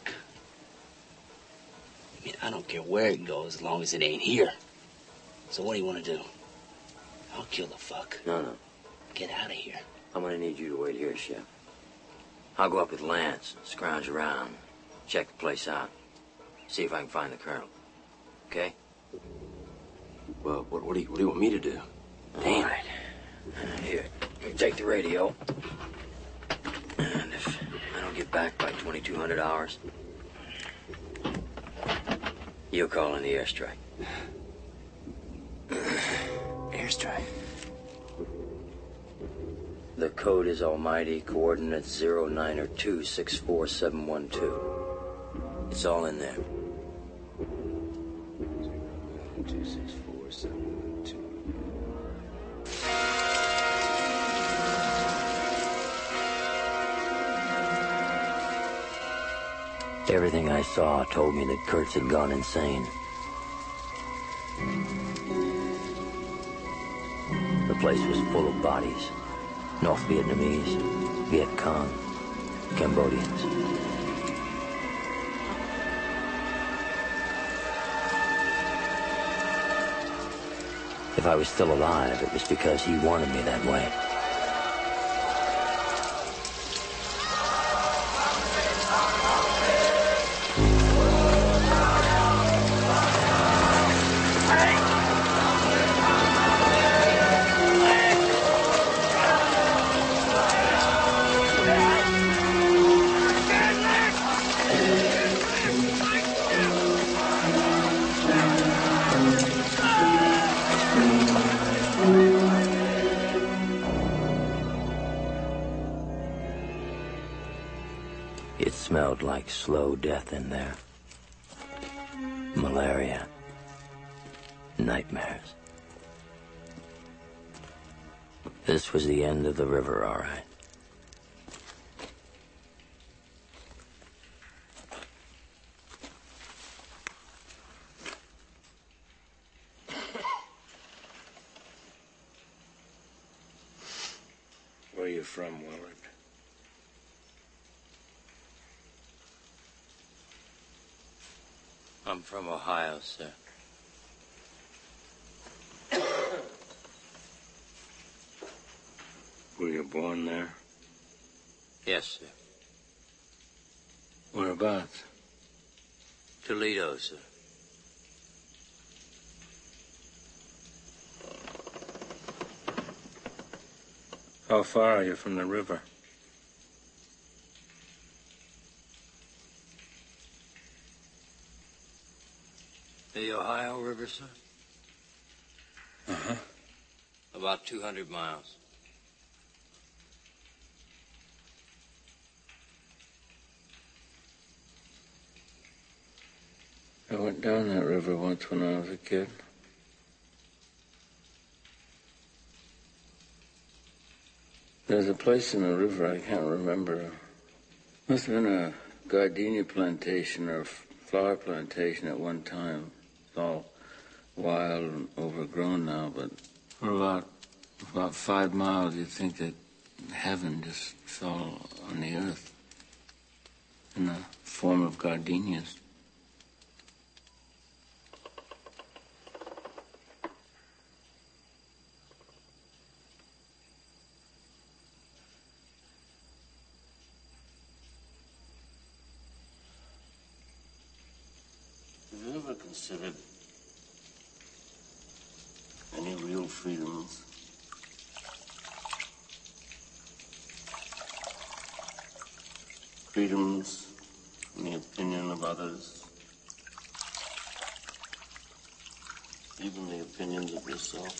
[SPEAKER 16] I mean, I don't care where it goes as long as it ain't here. So what do you want to do? I'll kill the fuck.
[SPEAKER 2] No, no.
[SPEAKER 16] Get out of here.
[SPEAKER 2] I'm gonna need you to wait here, Chef. I'll go up with Lance, scrounge around, check the place out, see if I can find the Colonel. Okay?
[SPEAKER 3] Well, what, what, do you, what do you want me to do?
[SPEAKER 2] Damn. All right. Here, you take the radio. And if I don't get back by twenty-two hundred hours, you'll call in the airstrike.
[SPEAKER 16] Airstrike?
[SPEAKER 2] The code is Almighty, coordinates zero nine or two six four seven one two. It's all in there.
[SPEAKER 3] two six four seven one two.
[SPEAKER 2] Everything I saw told me that Kurtz had gone insane. The place was full of bodies. North Vietnamese, Viet Cong, Cambodians. If I was still alive, it was because he wanted me that way. It smelled like slow death in there. Malaria. Nightmares. This was the end of the river, all right.
[SPEAKER 17] Where are you from, Willard?
[SPEAKER 2] I'm from Ohio, sir.
[SPEAKER 17] Were you born there?
[SPEAKER 2] Yes, sir.
[SPEAKER 17] Whereabouts?
[SPEAKER 2] Toledo, sir.
[SPEAKER 17] How far are you from the river?
[SPEAKER 2] The Ohio River, sir?
[SPEAKER 17] Uh-huh.
[SPEAKER 2] About two hundred miles.
[SPEAKER 17] I went down that river once when I was a kid. There's a place in the river I can't remember. Must have been a gardenia plantation or flower plantation at one time. It's all wild and overgrown now, but for about about five miles you'd think that heaven just fell on the earth in the form of gardenias. considered any real freedoms. Freedoms in the opinion of others, even the opinions of yourself.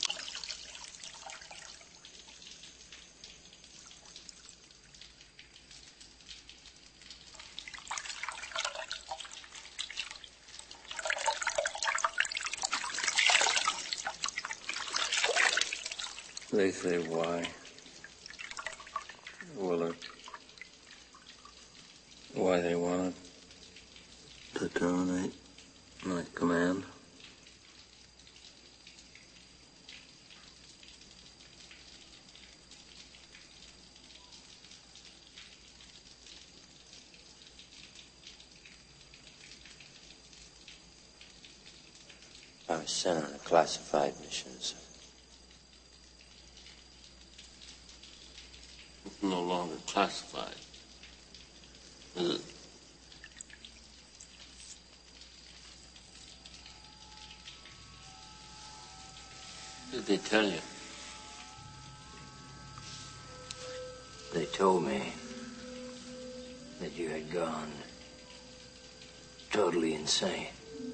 [SPEAKER 17] They say why, Willard, why they wanted to terminate my command.
[SPEAKER 2] I was sent on a classified mission, sir.
[SPEAKER 17] It's no longer classified, is it? Did they tell you?
[SPEAKER 2] They told me that you had gone totally insane.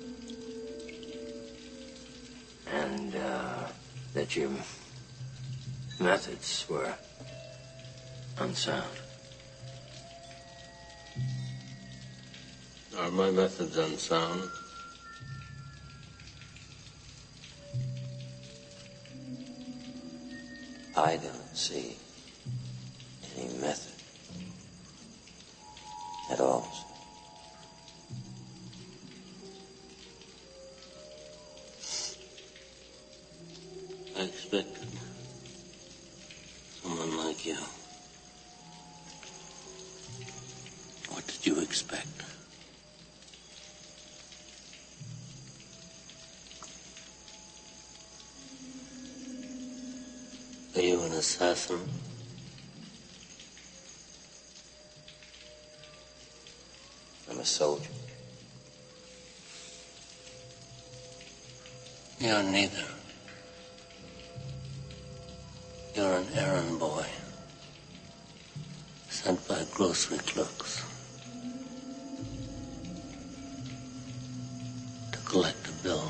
[SPEAKER 2] And, uh, that your methods were unsound.
[SPEAKER 17] Are my methods unsound?
[SPEAKER 2] I don't see any method at all, sir.
[SPEAKER 17] I expected someone like you. What did you expect? Are you an assassin?
[SPEAKER 2] I'm a soldier.
[SPEAKER 17] You're neither. You're an errand boy, sent by grocery clerks to collect a bill.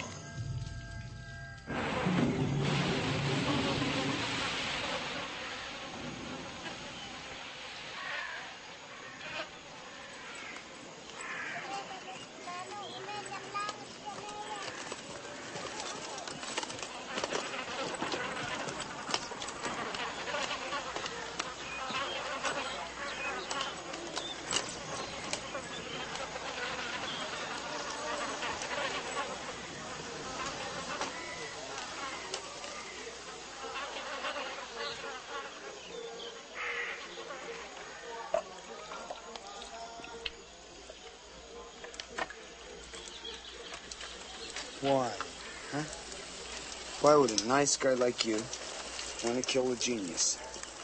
[SPEAKER 7] Why? Huh? Why would a nice guy like you want to kill a genius?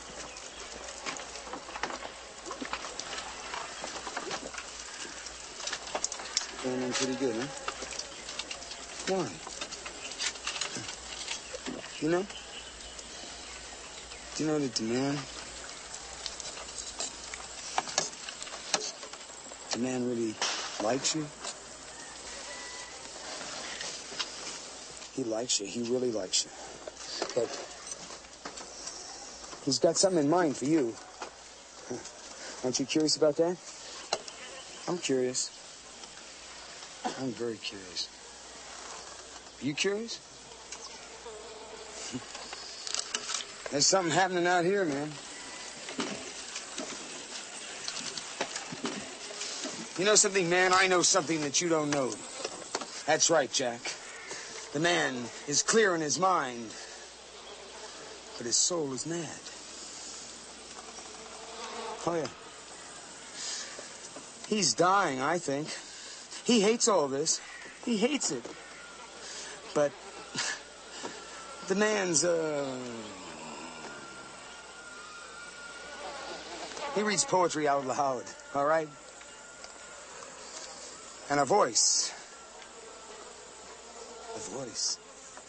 [SPEAKER 7] Going on pretty good, huh? Why? You know? Do you know that the man... The man really likes you? He likes you. He really likes you. But he's got something in mind for you. Aren't you curious about that? I'm curious. I'm very curious. Are you curious? There's something happening out here, man. You know something, man? I know something that you don't know. That's right, Jack. The man is clear in his mind, but his soul is mad. Oh, yeah. He's dying, I think. He hates all this. He hates it. But the man's, uh... he reads poetry out loud, all right? And a voice voice.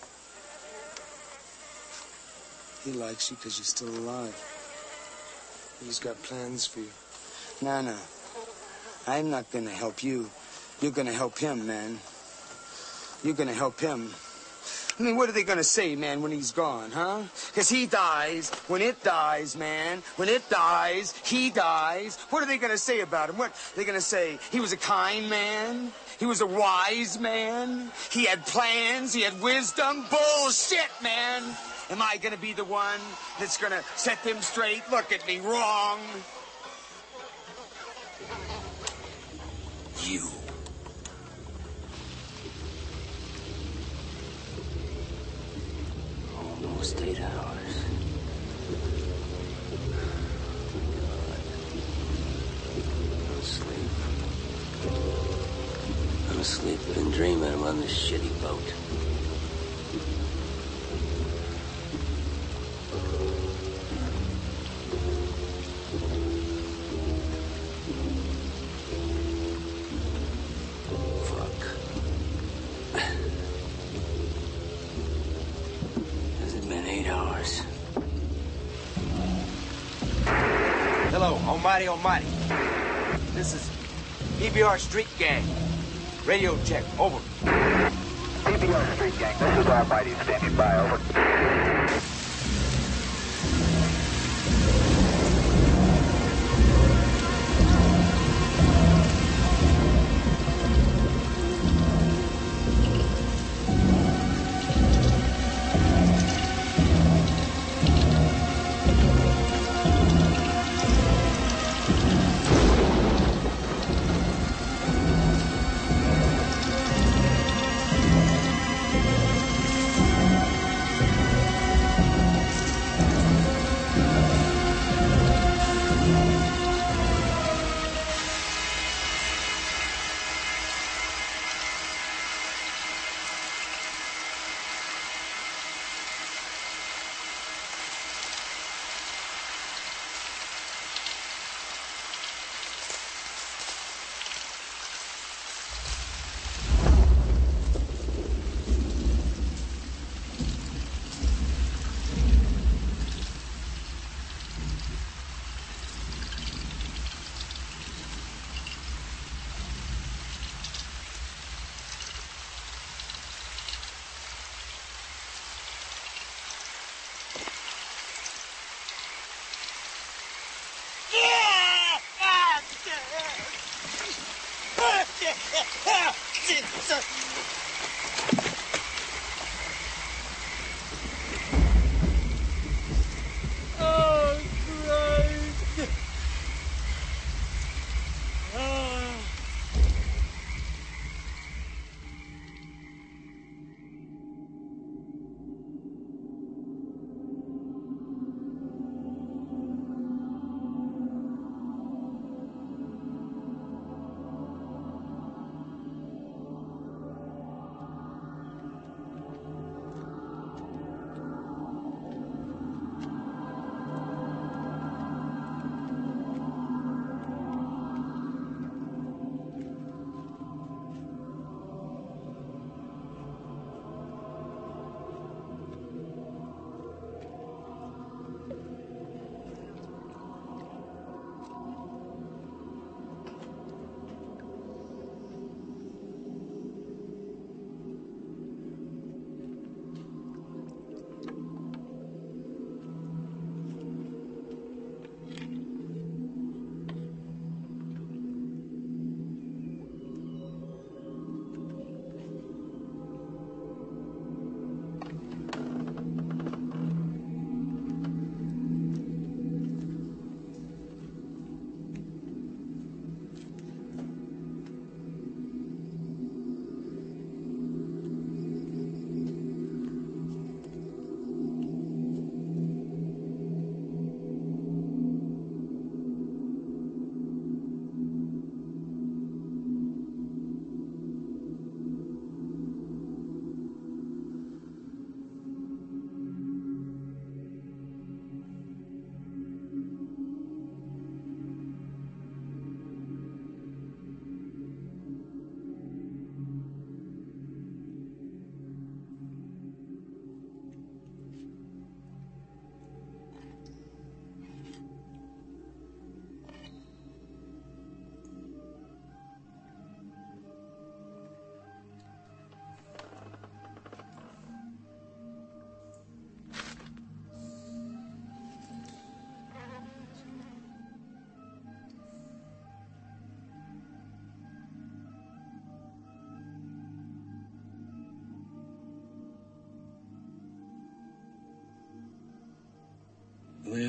[SPEAKER 7] He likes you because you're still alive. He's got plans for you. No, no. I'm not gonna help you. You're gonna help him, man. You're gonna help him. I mean, what are they gonna say, man, when he's gone, huh? Because he dies. When it dies, man. When it dies, he dies. What are they gonna say about him? What are they gonna say? He was a kind man? He was a wise man? He had plans? He had wisdom? Bullshit, man! Am I gonna be the one that's gonna set them straight? Look at me, wrong.
[SPEAKER 3] You. Almost eight hours. God. I'm asleep. I'm asleep. I've been dreaming I'm on this shitty boat.
[SPEAKER 9] Almighty, almighty. This is P B R Street Gang. Radio check, over.
[SPEAKER 11] P B R Street Gang, this is Almighty, standing by, over.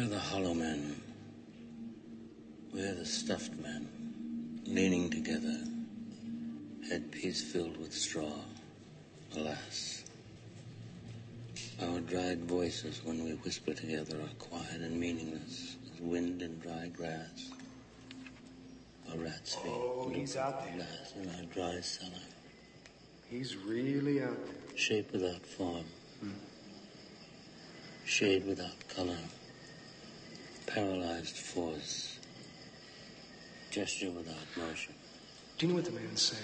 [SPEAKER 17] the hollow men. We're the stuffed men, leaning together, headpiece filled with straw. Alas, our dried voices when we whisper together are quiet and meaningless as wind in dry grass. A rat's feet.
[SPEAKER 7] Oh, he's out there.
[SPEAKER 17] Glass in our dry cellar.
[SPEAKER 7] He's really out there.
[SPEAKER 17] Shape without form. Hmm. Shade without color. Paralyzed force. Gesture without motion.
[SPEAKER 7] Do you know what the man's saying?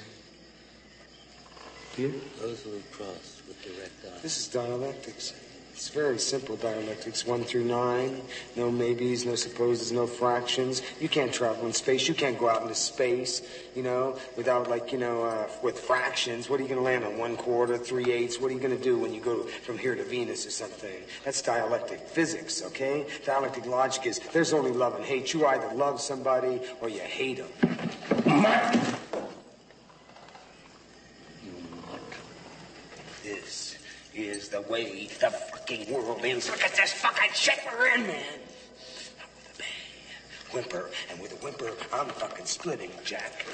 [SPEAKER 7] Do you?
[SPEAKER 17] Those who have crossed with direct eyes.
[SPEAKER 7] This is dialectics. It's very simple dialectics. One through nine. No maybes, no supposes, no fractions. You can't travel in space. You can't go out into space, you know, without, like, you know, uh, with fractions. What are you going to land on? One quarter, three eighths? What are you going to do when you go from here to Venus or something? That's dialectic physics, okay? Dialectic logic is there's only love and hate. You either love somebody or you hate them. This is the way the fucking world ends. Look at this fucking shit we're in, man. Not with a bang. Whimper, and with a whimper, I'm fucking splitting, Jack.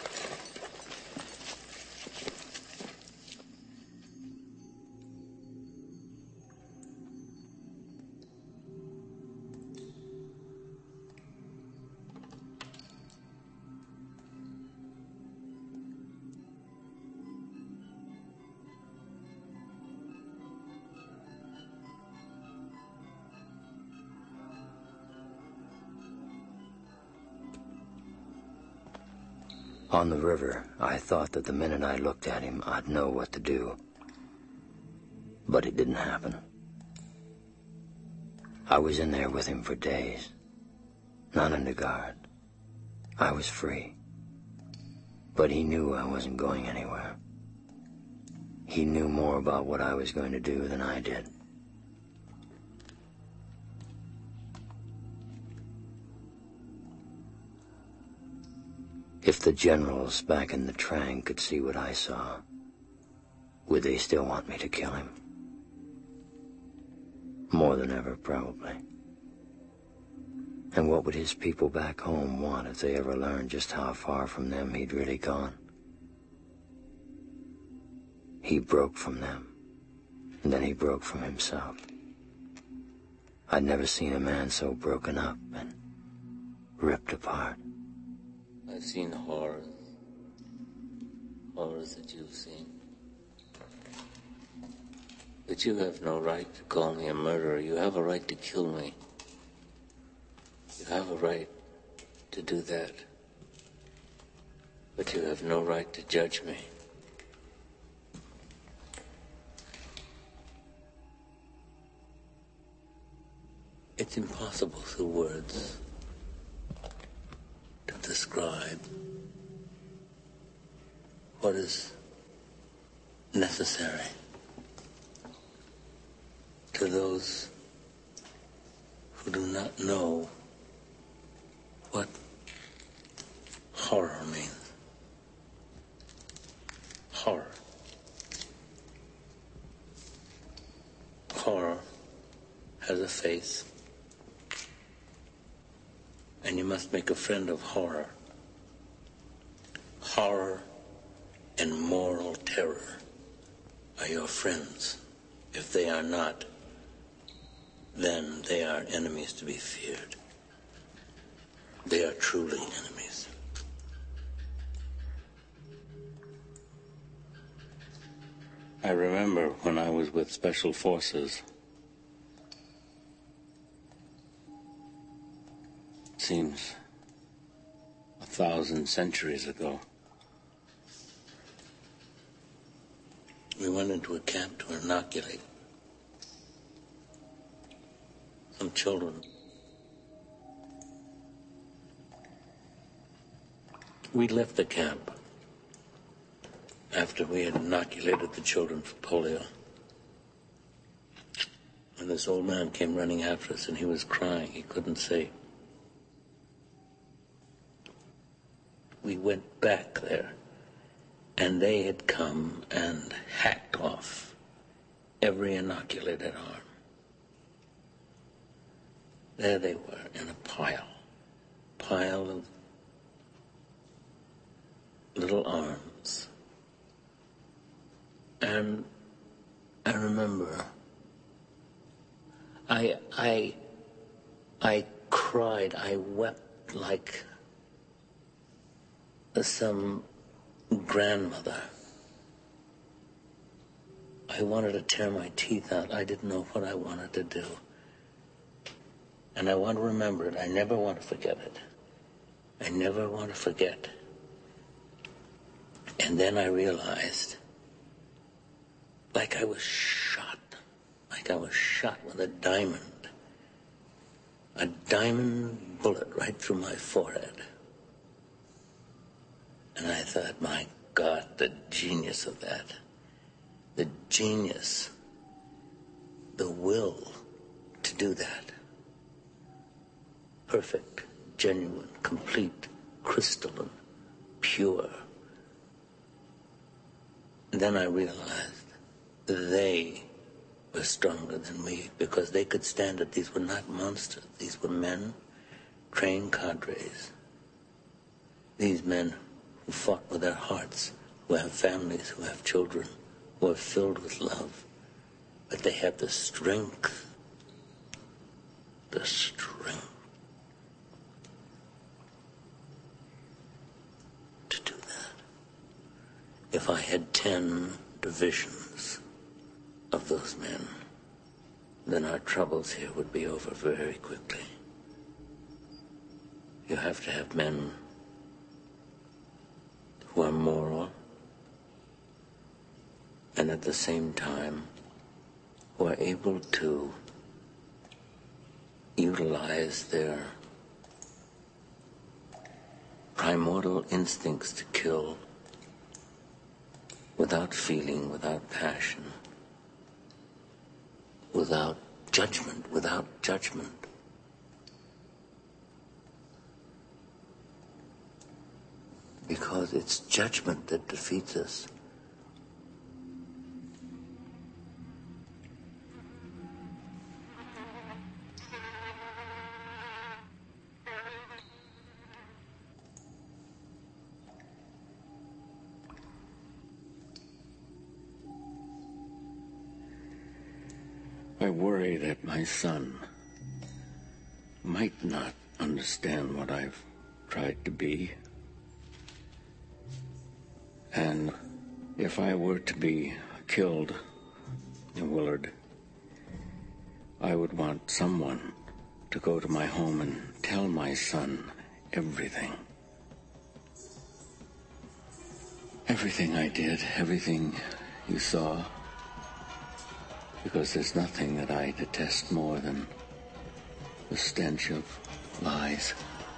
[SPEAKER 2] On the river, I thought that the minute I looked at him, I'd know what to do. But it didn't happen. I was in there with him for days. Not under guard. I was free. But he knew I wasn't going anywhere. He knew more about what I was going to do than I did. If the generals back in the Trang could see what I saw, would they still want me to kill him? More than ever, probably. And what would his people back home want if they ever learned just how far from them he'd really gone? He broke from them, and then he broke from himself. I'd never seen a man so broken up and ripped apart.
[SPEAKER 17] I've seen horrors. Horrors that you've seen. But you have no right to call me a murderer. You have a right to kill me. You have a right to do that. But you have no right to judge me. It's impossible through words to describe what is necessary to those who do not know what horror means. Horror. Horror has a face. And you must make a friend of horror. Horror and moral terror are your friends. If they are not, then they are enemies to be feared. They are truly enemies. I remember when I was with Special Forces. Seems a thousand centuries ago. We went into a camp to inoculate some children. We left the camp after we had inoculated the children for polio. And this old man came running after us, and he was crying. He couldn't say. We went back there, and they had come and hacked off every inoculated arm. There they were in a pile, pile of little arms. And I remember, I, I, I cried, I wept like some grandmother. I wanted to tear my teeth out. I didn't know what I wanted to do. And I want to remember it. I never want to forget it. I never want to forget. And then I realized, like I was shot, like I was shot with a diamond, a diamond bullet right through my forehead. And I thought, my God, the genius of that, the genius, the will to do that. Perfect, genuine, complete, crystalline, pure. And then I realized they were stronger than me because they could stand it. These were not monsters. These were men, trained cadres. These men who fought with their hearts, who have families, who have children, who are filled with love. But they have the strength, the strength to do that. If I had ten divisions of those men, then our troubles here would be over very quickly. You have to have men who are moral and at the same time who are able to utilize their primordial instincts to kill without feeling, without passion, without judgment, without judgment. Because it's judgment that defeats us. I worry that my son might not understand what I've tried to be. And if I were to be killed in Willard, I would want someone to go to my home and tell my son everything. Everything I did, everything you saw. Because there's nothing that I detest more than the stench of lies.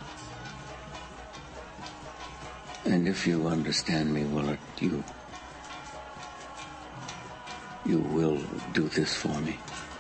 [SPEAKER 17] And if you understand me, Willard, you... you will do this for me.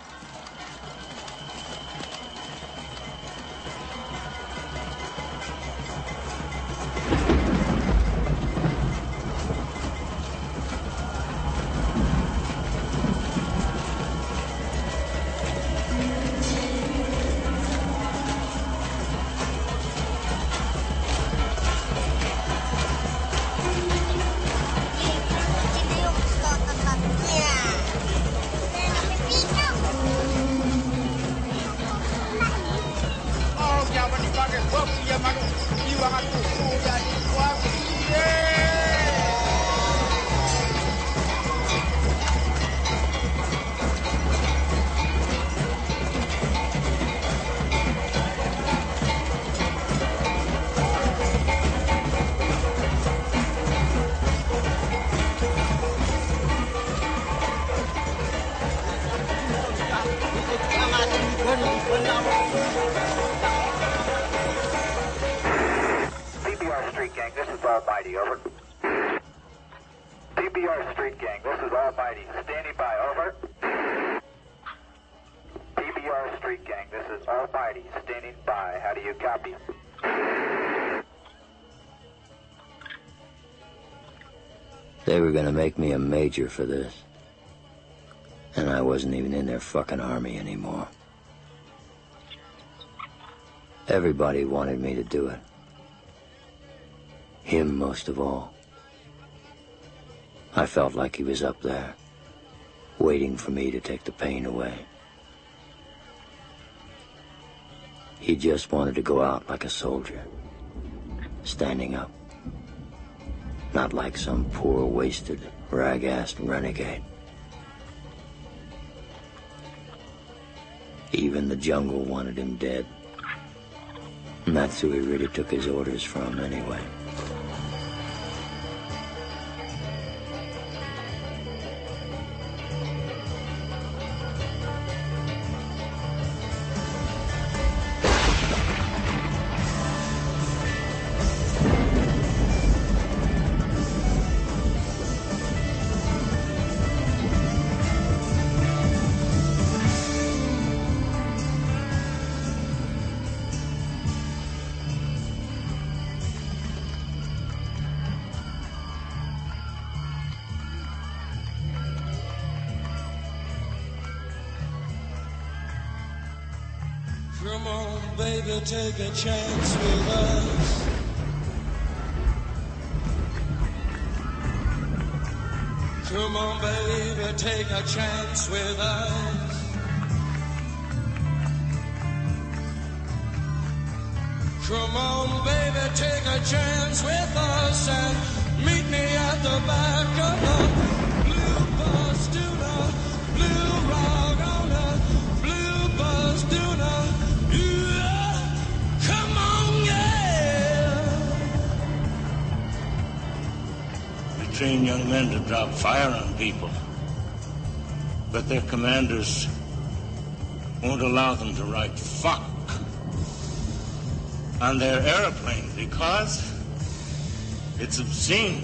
[SPEAKER 17] They were gonna make me a major for this. And I wasn't even in their fucking army anymore.
[SPEAKER 2] Everybody wanted me to do it. Him most of all. I felt like he was up there, waiting for me to take the pain away. He just wanted to go out like a soldier, standing up, not like some poor, wasted, rag-assed renegade. Even the jungle wanted him dead. And that's who he really took his orders from anyway.
[SPEAKER 1] Come on, baby, take a chance with us. Come on, baby, take a chance with us. Come on, baby, take a chance with us and meet me at the back of the blue bus tuna, blue rock on the blue bus tuna.
[SPEAKER 6] Train young men to drop fire on people, but their commanders won't allow them to write fuck on their airplane because it's obscene.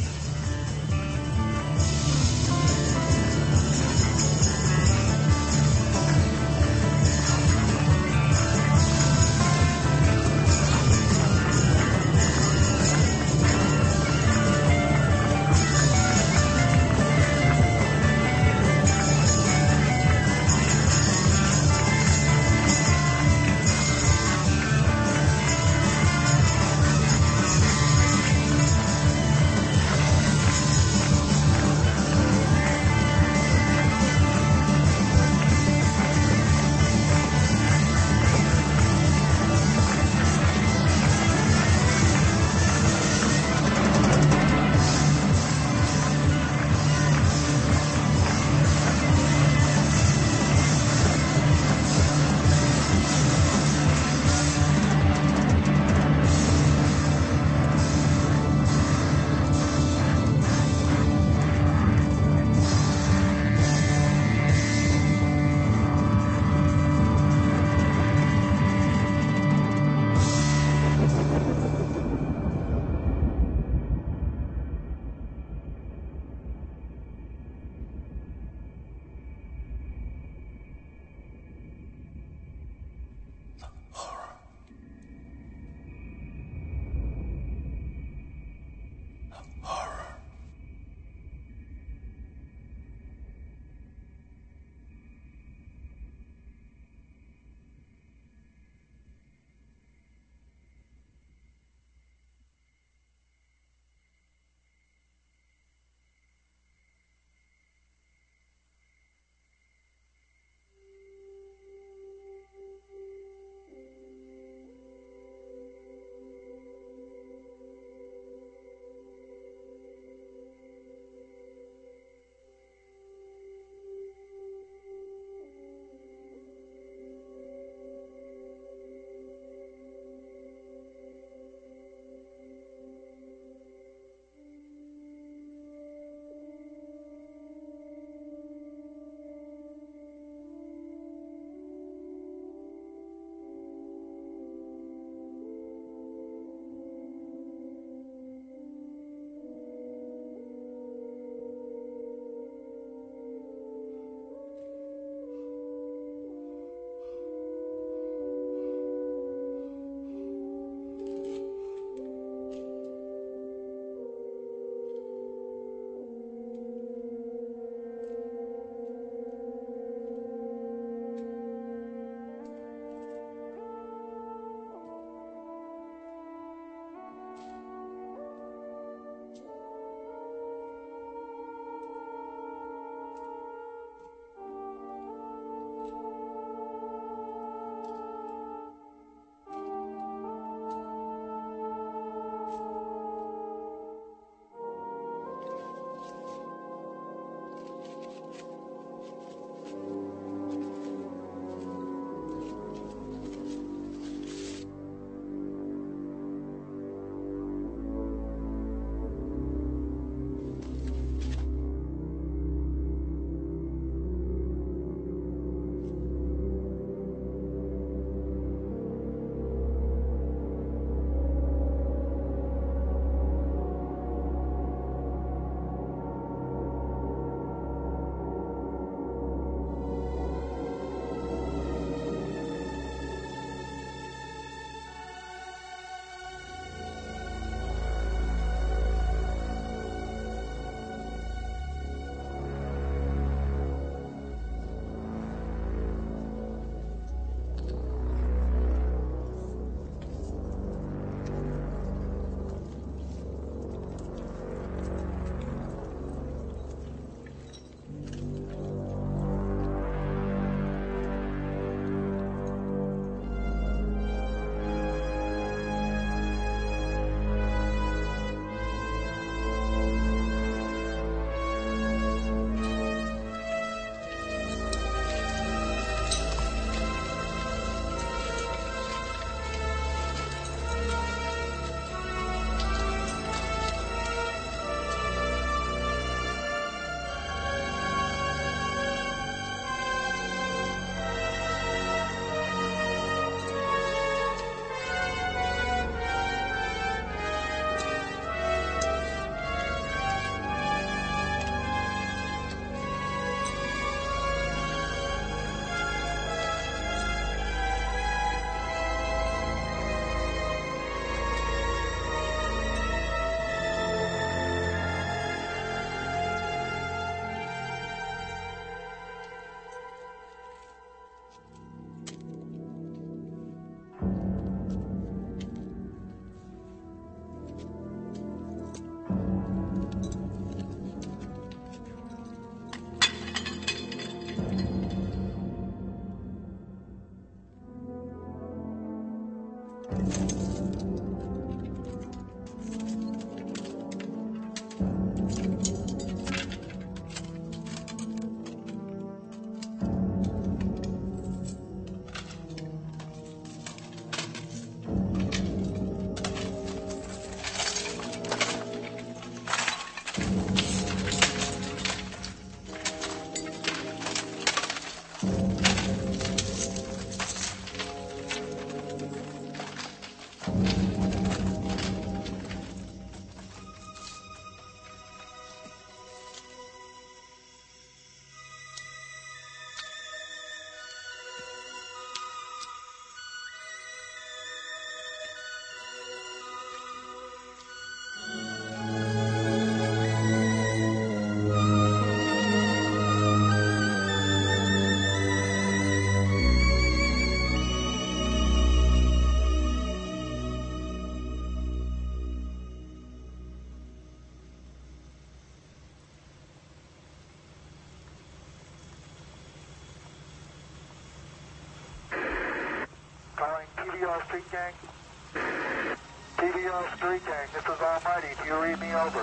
[SPEAKER 11] T V R Street Gang. T V R Street Gang, this is Almighty. Do you read me over?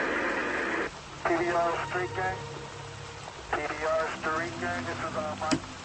[SPEAKER 11] T V R Street Gang. T V R Street Gang, this is Almighty.